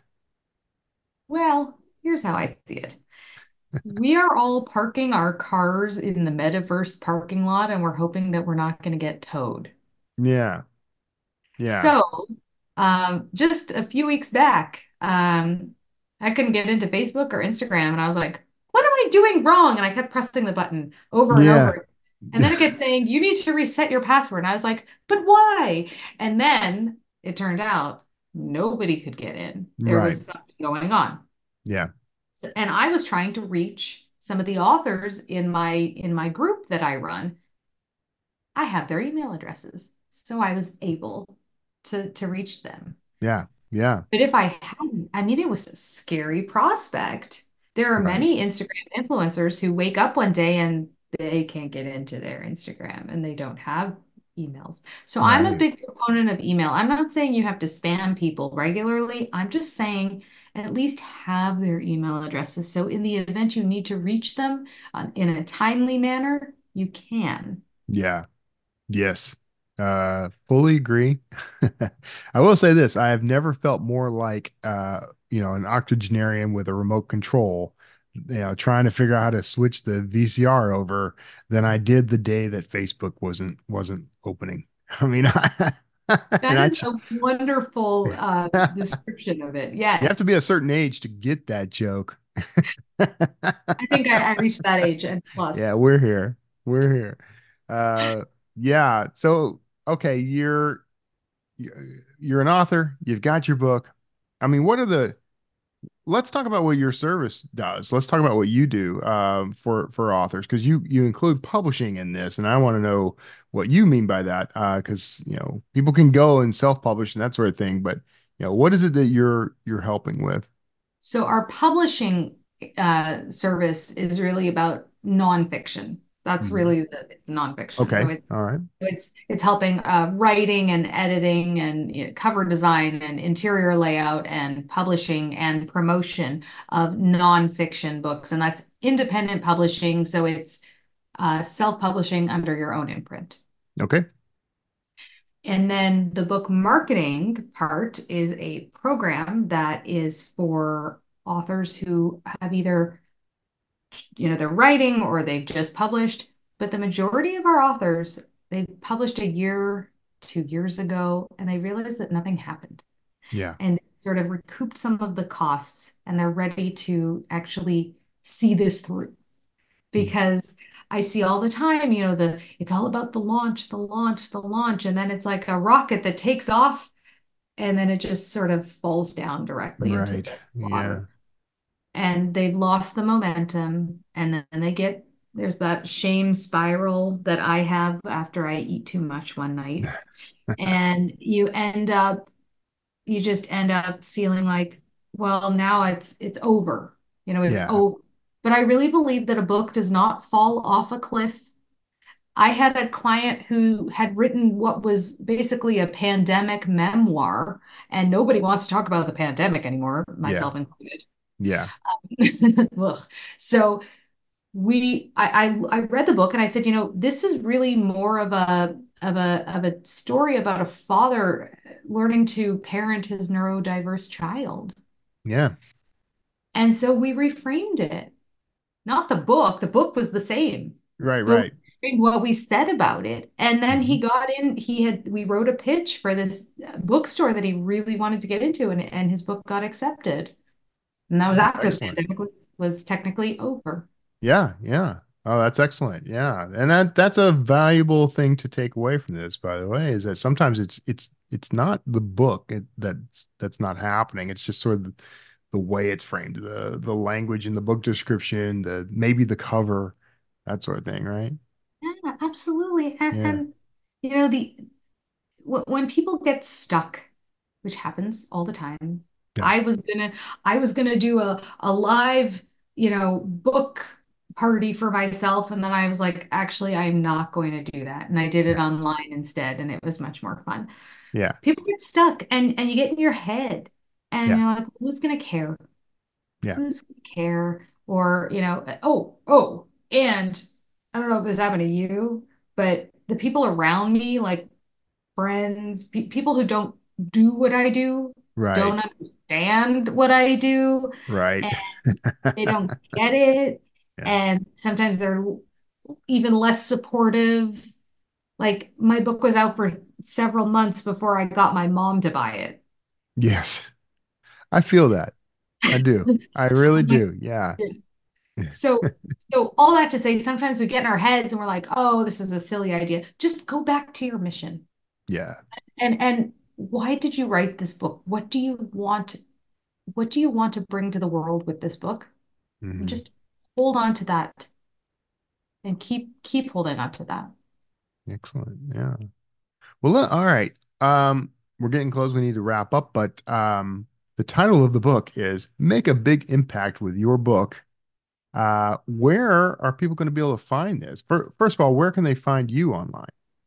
Well, here's how I see it. We are all parking our cars in the metaverse parking lot and we're hoping that we're not going to get towed. Yeah. Yeah. So, um, just a few weeks back, um, I couldn't get into Facebook or Instagram, and I was like, "What am I doing wrong?" And I kept pressing the button over and Yeah. over. And then it kept saying, "You need to reset your password." And I was like, "But why?" And then it turned out nobody could get in. There Right. was something going on. Yeah. So, and I was trying to reach some of the authors in my in my group that I run. I have their email addresses, so I was able to to reach them. Yeah. Yeah. But if I hadn't, I mean, it was a scary prospect. There are Right. many Instagram influencers who wake up one day and they can't get into their Instagram and they don't have emails. So I'm a Right. big proponent of email. I'm not saying you have to spam people regularly. I'm just saying at least have their email addresses. So in the event you need to reach them uh, in a timely manner, you can. Yeah. Yes. Uh, fully agree. I will say this, I have never felt more like uh, you know, an octogenarian with a remote control, you know, trying to figure out how to switch the V C R over than I did the day that Facebook wasn't wasn't opening. I mean, I, and That I is ch- a wonderful uh, description of it. you have to Yes. be a certain age to get that joke. I think I, I reached that age and plus. Yeah, we're here. We're here. Uh, yeah. So, okay, you're you're an author, you've got your book. I mean, what are the, let's talk about what your service does. Let's talk about what you do um, for for authors, because you you include publishing in this, and I want to know what you mean by that. Uh, because you know people can go and self-publish and that sort of thing, but you know what is it that you're you're helping with? So our publishing uh, service is really about nonfiction. That's Mhm. really the it's nonfiction. So Okay, it's all right. it's it's helping uh, writing and editing and you know, cover design and interior layout and publishing and promotion of nonfiction books. And that's independent publishing. So it's uh, self-publishing under your own imprint. Okay. And then the book marketing part is a program that is for authors who have either, you know, they're writing or they've just published. But the majority of our authors, they published a year, two years ago, and they realized that nothing happened Yeah. and sort of recouped some of the costs and they're ready to actually see this through because I see all the time, you know, the it's all about the launch, the launch, the launch, and then it's like a rocket that takes off and then it just sort of falls down directly into Right. the Yeah. water. And they've lost the momentum, and then they get there's that shame spiral that I have after I eat too much one night. And you end up you just end up feeling like, well, now it's it's over. You know, it's Yeah. over. But I really believe that a book does not fall off a cliff I had a client who had written what was basically a pandemic memoir, and nobody wants to talk about the pandemic anymore, Yeah. myself included. Yeah. Ugh. So we I, I I read the book and I said, you know, this is really more of a of a of a story about a father learning to parent his neurodiverse child. Yeah. And so we reframed it. Not the book, the book was the same, Right. but Right. we reframed what we said about it. And then he Mhm. got in, he had we wrote a pitch for this uh, bookstore that he really wanted to get into, and, and his book got accepted. And that was Oh, after the excellent. pandemic was was technically over. Yeah. Yeah. Oh, that's excellent. Yeah. And that that's a valuable thing to take away from this, by the way, is that sometimes it's it's it's not the book it, that's that's not happening. It's just sort of the, the way it's framed, the the language in the book description, the maybe the cover, that sort of thing, right? Yeah, absolutely. And Yeah. and you know the wh- when people get stuck, which happens all the time, Yeah. I was gonna I was gonna do a a live, you know, book party for myself, and then I was like, actually, I'm not going to do that. And I did it Yeah. online instead, and it was much more fun. Yeah. People get stuck and and you get in your head and Yeah. you're like, who's gonna care? Yeah. Who's gonna care? Or, you know, oh, oh, and I don't know if this happened to you, but the people around me, like friends, pe people who don't do what I do, Right. don't understand what I do, Right. and they don't get it. Yeah. And sometimes they're even less supportive. Like my book was out for several months before I got my mom to buy it. Yes. I feel that. I do. I really I'm like, do. Yeah. so, so all that to say, sometimes we get in our heads and we're like, oh, this is a silly idea. Just go back to your mission. Yeah. And and why did you write this book? What do you want, what do you want to bring to the world with this book? Hmm. Just hold on to that and keep keep holding on to that. Excellent. Yeah. Well, uh, all right. Um, we're getting close. We need to wrap up, but um, the title of the book is Make a Big Impact with Your Book. Uh, where are people going to be able to find this? Fir- First of all, where can they find you online?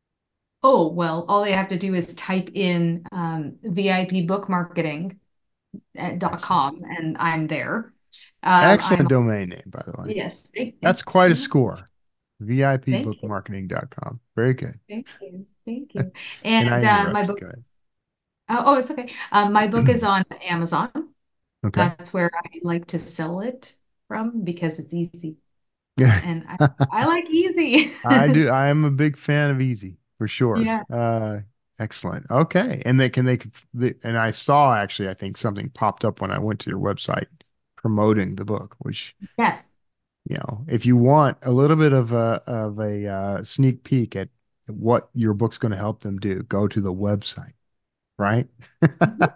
Oh, well, all they have to do is type in um, V I P book marketing dot Excellent. com and I'm there. Um, Excellent I'm domain name, by the way. yes, thank, That's thank, quite a thank score. thank you. V I P book marketing dot com. Very good. Thank you. Thank you. And I And uh, my interrupted. book, Go oh, oh, it's okay. Um, my book ahead. is on Amazon. Okay. That's where I like to sell it from because it's easy. Yeah. And I, I like easy. I do. I am a big fan of Easy for sure. Yeah. Uh, excellent. Okay. And they can they, can- the and I saw actually I think something popped up when I went to your website promoting the book, which, Yes. you know, if you want a little bit of a of a uh, sneak peek at what your book's going to help them do, go to the website, right? Mhm.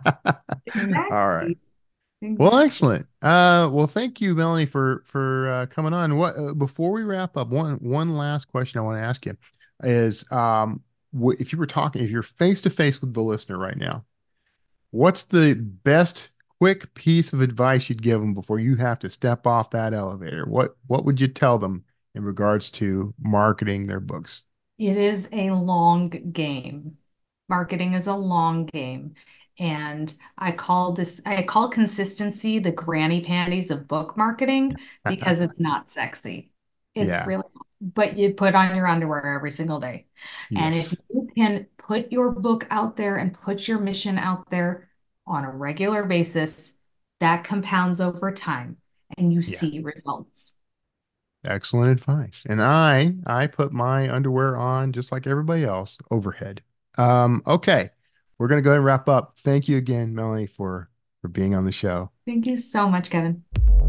All right. Exactly. Well, Exactly. excellent. Uh, well, thank you, Melanie, for for uh, coming on. What uh, before we wrap up, one one last question I want to ask you is, um, wh if you were talking, if you're face to face with the listener right now, what's the best quick piece of advice you'd give them before you have to step off that elevator? What what would you tell them in regards to marketing their books? It is a long game. Marketing is a long game. And I call this, I call consistency the granny panties of book marketing because it's not sexy. It's Yeah. really, but you put on your underwear every single day. And if Yes. you can put your book out there and put your mission out there on a regular basis, that compounds over time and you Yeah. see results. Excellent advice. And I I put my underwear on just like everybody else overhead. Um, okay. We're gonna go ahead and wrap up. Thank you again, Melanie, for for being on the show. Thank you so much, Kevin.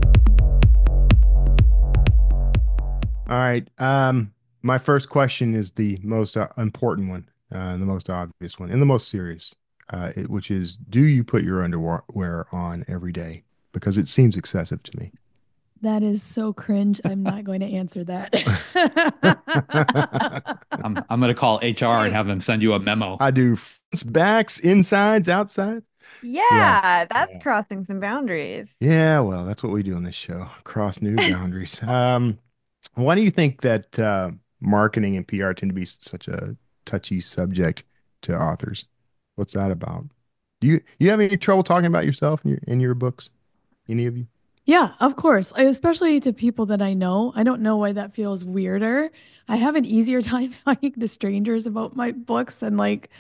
All right. Um, my first question is the most uh, important one, uh, the most obvious one, and the most serious, uh, it, which is, do you put your underwear on every day? Because it seems excessive to me. That is so cringe. I'm not going to answer that. I'm I'm gonna call H R and have them send you a memo. I do fronts, backs, insides, outsides. Yeah. Yeah, that's Yeah. crossing some boundaries. Yeah, well, that's what we do on this show. Cross new boundaries. Um, why do you think that uh, marketing and P R tend to be such a touchy subject to authors. What's that about? Do you you have any trouble talking about yourself in your in your books? Any of you? Yeah, of course. I- Especially to people that I know. I don't know why that feels weirder. I have an easier time talking to strangers about my books than like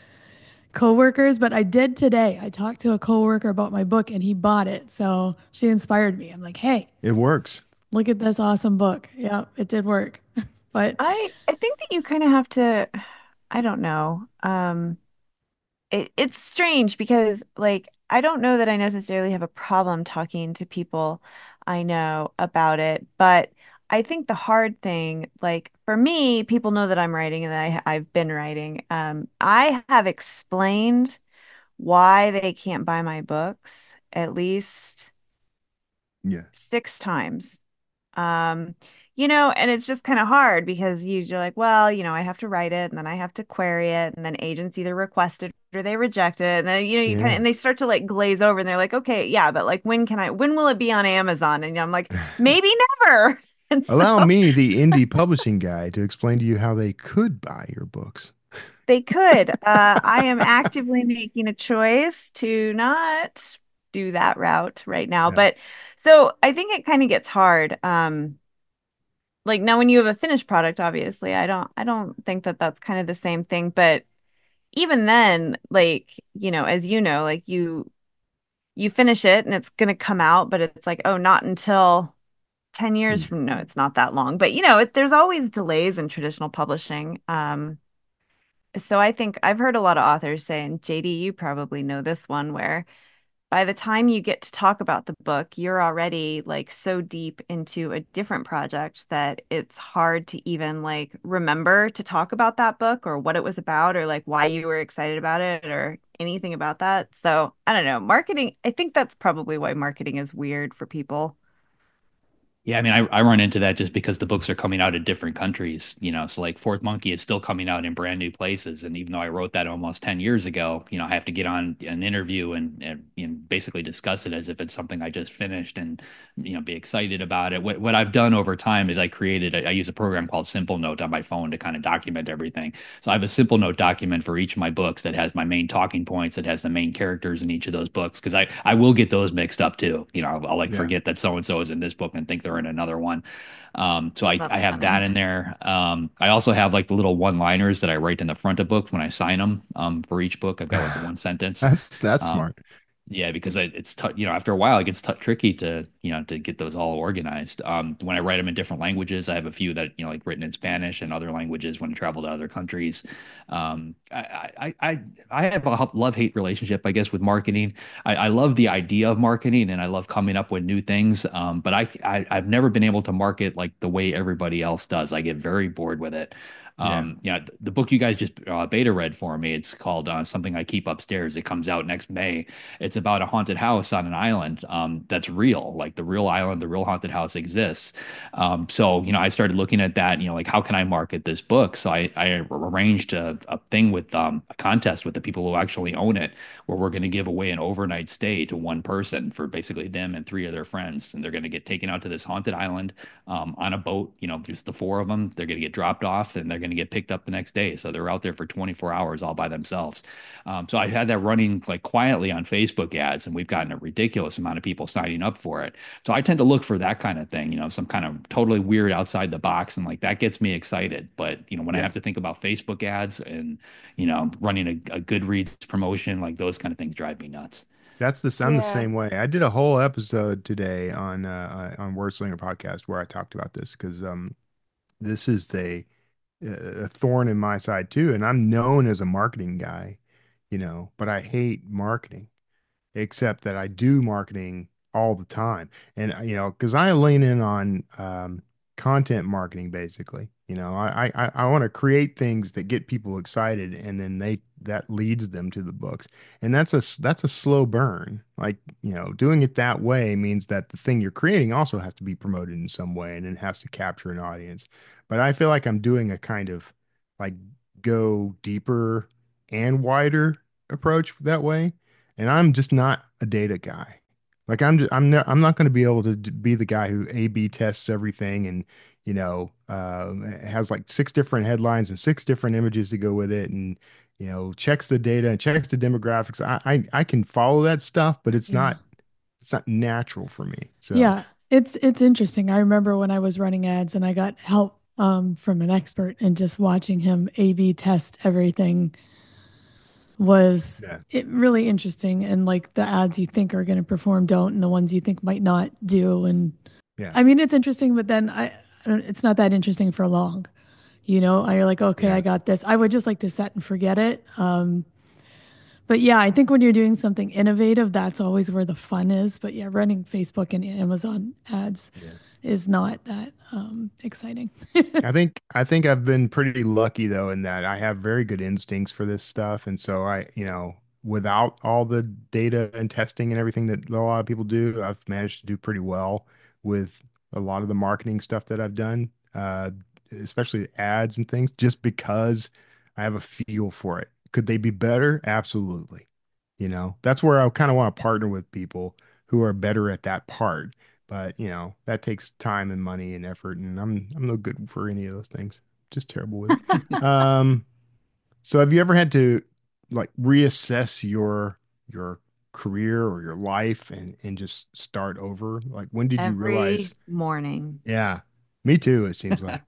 coworkers, but I did today. I talked to a coworker about my book and he bought it. So she inspired me. I'm like, hey, It works. look at this awesome book. Yeah, it did work. But I I think that you kind of have to, I don't know. Um, it, it's strange because like I don't know that I necessarily have a problem talking to people I know about it, but I think the hard thing, like for me, people know that I'm writing and that I I've been writing. Um, I have explained why they can't buy my books at least Yeah. six times. Um, you know, and it's just kind of hard because you- you're like, well, you know, I have to write it and then I have to query it and then agents either request it or they reject it. And then, you know, you kind of, Yeah. and they start to like glaze over and they're like, okay, yeah, but like, when can I, when will it be on Amazon? And I'm like, maybe never. And so Allow me, the indie publishing guy, to explain to you how they could buy your books. they could. Uh, I am actively making a choice to not do that route right now. Yeah. But so I think it kind of gets hard. Um, like now when you have a finished product, obviously, I don't I don't think that that's kind of the same thing. But even then, like, you know, as you know, like you you finish it and it's gonna come out, but it's like, oh, not until ten years Hmm. from no, it's not that long. But you know, it, there's always delays in traditional publishing. Um, so I think I've heard a lot of authors say, and J D, you probably know this one, where by the time you get to talk about the book, you're already like so deep into a different project that it's hard to even like remember to talk about that book or what it was about or like why you were excited about it or anything about that. So I don't know. Marketing, I think that's probably why marketing is weird for people. Yeah, I mean, I, I run into that just because the books are coming out in different countries, you know. So like Fourth Monkey is still coming out in brand new places, and even though I wrote that almost ten years ago, you know, I have to get on an interview and and, and basically discuss it as if it's something I just finished, and you know, be excited about it. What what I've done over time is I created I use a program called Simple Note on my phone to kind of document everything. So I have a Simple Note document for each of my books that has my main talking points, that has the main characters in each of those books, because I I will get those mixed up too. You know, I'll, I'll like Yeah. forget that so and so is in this book and think they're in another one. Um, so I, I That's have that funny. in there. Um, I also have like the little one-liners that I write in the front of books when I sign them. Um, for each book, I've got like a one sentence. That's that's Um, smart. yeah, because I, it's t you know, after a while it gets t tricky to you know to get those all organized. Um, when I write them in different languages, I have a few that you know like written in Spanish and other languages when I travel to other countries. Um, I I I, I have a love-hate relationship, I guess, with marketing. I, I love the idea of marketing and I love coming up with new things. Um, but I, I I've never been able to market like the way everybody else does. I get very bored with it. Yeah. Um, you know, the book you guys just uh, beta read for me, it's called uh, Something I Keep Upstairs. It comes out next May. It's about a haunted house on an island um, that's real, like the real island, the real haunted house exists. Um, so, you know, I started looking at that, you know, like how can I market this book? So I, I arranged a, a thing with um, a contest with the people who actually own it, where we're going to give away an overnight stay to one person for basically them and three of their friends. And they're going to get taken out to this haunted island um, on a boat, you know, just the four of them. They're going to get dropped off and they're going to get picked up the next day. So they're out there for twenty-four hours all by themselves. Um, so I had that running like quietly on Facebook ads, and we've gotten a ridiculous amount of people signing up for it. So I tend to look for that kind of thing, you know, some kind of totally weird outside the box, and like that gets me excited. But you know, when I Yeah. have to think about Facebook ads and you know running a, a Goodreads promotion, like those kind of things drive me nuts. That's the I'm the Yeah. same way. I did a whole episode today on uh uh, on Wordslinger podcast where I talked about this because um this is a a thorn in my side too, and I'm known as a marketing guy, you know, but I hate marketing, except that I do marketing all the time. And uh, you know, because I lean in on um, content marketing basically. You know, I I, I want to create things that get people excited, and then they that leads them to the books. And that's a s- that's a slow burn. Like, you know, doing it that way means that the thing you're creating also has to be promoted in some way, and it has to capture an audience. But I feel like I'm doing a kind of like go deeper and wider approach that way, and I'm just not a data guy. Like I'm just, I'm not I'm not going to be able to d- be the guy who A B tests everything and you know, um, it has like six different headlines and six different images to go with it, and you know, checks the data and checks the demographics. I I, I can follow that stuff, but it's Yeah. not it's not natural for me. So Yeah, it's it's interesting. I remember when I was running ads and I got help um, from an expert, and just watching him A B test everything was yeah, it really interesting. And like the ads you think are going to perform don't, and the ones you think might not do. And yeah, I mean, it's interesting, but then I, I don't, it's not that interesting for long. You know, you're like, okay, I yeah. got this. I would just like to set and forget it. Um, but yeah, I think when you're doing something innovative, that's always where the fun is. But yeah, running Facebook and Amazon ads Yeah. is not that um, exciting. I think I think I've been pretty lucky though in that I have very good instincts for this stuff, and so I, you know, without all the data and testing and everything that a lot of people do, I've managed to do pretty well with a lot of the marketing stuff that I've done, uh, especially ads and things, just because I have a feel for it. Could they be better? Absolutely. You know, that's where I kind of want to partner with people who are better at that part. But, you know, that takes time and money and effort, and I'm I'm no good for any of those things. Just terrible with it. Um, so have you ever had to like reassess your your career or your life and and just start over? Like when did you Every realize, morning. yeah, me too, it seems like.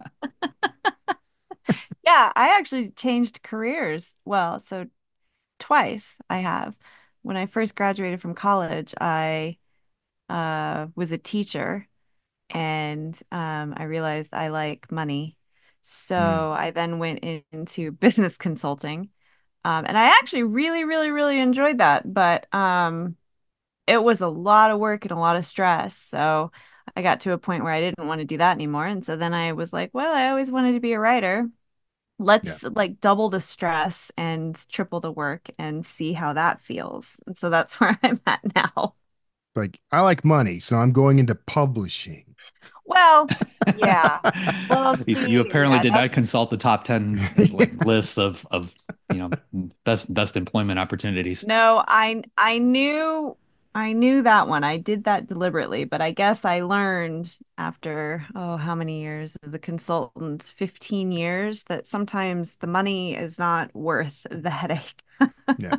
Yeah, I actually changed careers. Well, so twice I have. When I first graduated from college, I uh, was a teacher, and um, I realized I like money. So Mm, I then went in- into business consulting. Um, and I actually really, really, really enjoyed that. But um, it was a lot of work and a lot of stress. So I got to a point where I didn't want to do that anymore. And so then I was like, well, I always wanted to be a writer. yeah. Let's like double the stress and triple the work and see how that feels. And so that's where I'm at now. Like I like money, so I'm going into publishing. Well, yeah. Well, You, you see, apparently yeah, did that's not consult the top ten like lists of of you know best best employment opportunities. no, I I knew I knew that one. I did that deliberately, but I guess I learned after, oh, how many years as a consultant? fifteen years, that sometimes the money is not worth the headache. Yeah,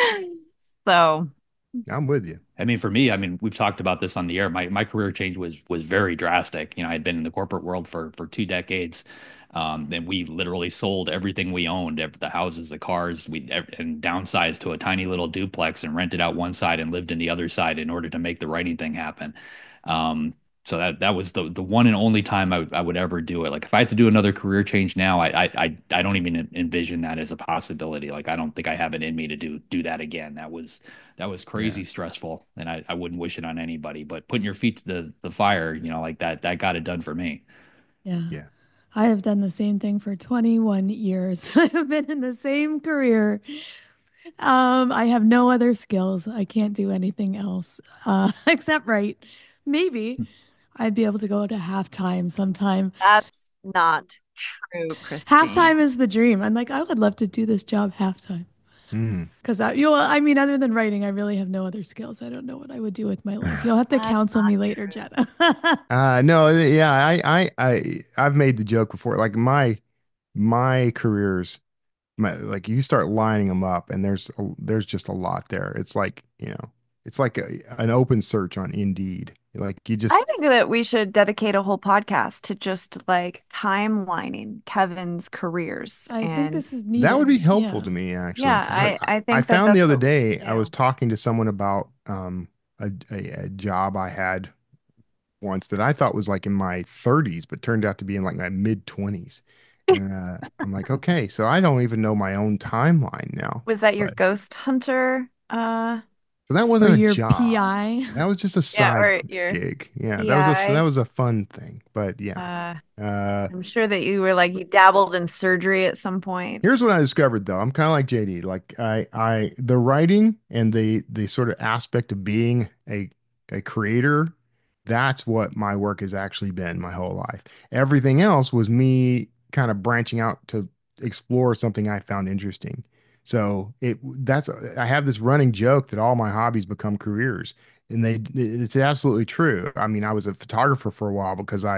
So, I'm with you. I mean, for me, I mean, we've talked about this on the air. My my career change was was very drastic. You know, I had been in the corporate world for for two decades, um, and we literally sold everything we owned, ev- the houses, the cars, we ev- and downsized to a tiny little duplex and rented out one side and lived in the other side in order to make the writing thing happen. Um, so that that was the the one and only time I, would- I would ever do it. Like if I had to do another career change now, I I I, I don't even envision that as a possibility. Like I don't think I have it in me to do do that again. That was that was Yeah, crazy stressful, and I, I wouldn't wish it on anybody. But putting your feet to the the fire, you know, like that that got it done for me. Yeah. yeah. I have done the same thing for twenty-one years. I have been in the same career. Um, I have no other skills. I can't do anything else uh, except write. Maybe I'd be able to go to halftime sometime. that's not true, Halftime Christine. is the dream. I'm like, I would love to do this job halftime. Mm. Because I, you know, I mean, other than writing, I really have no other skills. I don't know what I would do with my life. You'll have to That's counsel not me later, true. Jenna. Uh no, yeah, I I I I've made the joke before. Like my my careers, my like you start lining them up, and there's a, there's just a lot there. It's like, you know, it's like a, an open search on Indeed. Like you I just think that we should dedicate a whole podcast to just like timelining Kevin's careers. I think And this is that would be needed. helpful Yeah. to me actually, yeah, because I I, I I think that found the that's other what we day should I was do. talking to someone about um a, a, a job I had once that I thought was like in my thirties, but turned out to be in like my mid twenties. And uh, I'm like, okay, so I don't even know my own timeline now. Was that your But ghost hunter? Uh, so that Or wasn't a your job. P I. That was just a yeah, side or your gig. Yeah, that was a that P I. was a fun thing. But yeah. Uh, Uh, I'm sure that you were like you dabbled in surgery at some point. Here's what I discovered though. I'm kind of like J D. Like I I the writing and the the sort of aspect of being a a creator, that's what my work has actually been my whole life. Everything else was me kind of branching out to explore something I found interesting. So it that's I have this running joke that all my hobbies become careers. And they it's absolutely true. I mean, I was a photographer for a while because I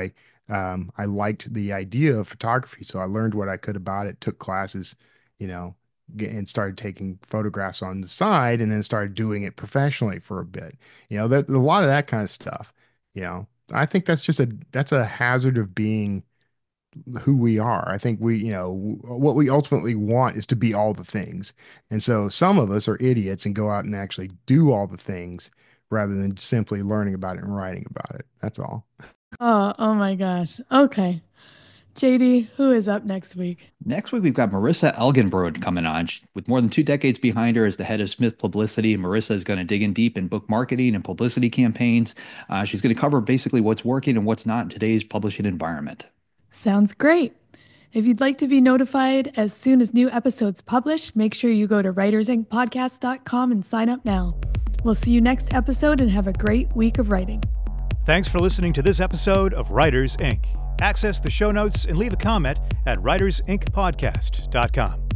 Um, I liked the idea of photography, so I learned what I could about it, took classes, you know, get, and started taking photographs on the side, and then started doing it professionally for a bit. You know, that a lot of that kind of stuff. You know, I think that's just a that's a hazard of being who we are. I think we, you know, what we ultimately want is to be all the things. And so some of us are idiots and go out and actually do all the things rather than simply learning about it and writing about it. That's all. Oh, oh my gosh. Okay. J D, who is up next week? Next week, we've got Marissa Elgenbrod coming on. She, with more than two decades behind her as the head of Smith Publicity, Marissa is going to dig in deep in book marketing and publicity campaigns. Uh, she's going to cover basically what's working and what's not in today's publishing environment. Sounds great. If you'd like to be notified as soon as new episodes publish, make sure you go to writers inc podcast dot com and sign up now. We'll see you next episode and have a great week of writing. Thanks for listening to this episode of Writers Incorporated. Access the show notes and leave a comment at writers inc podcast dot com.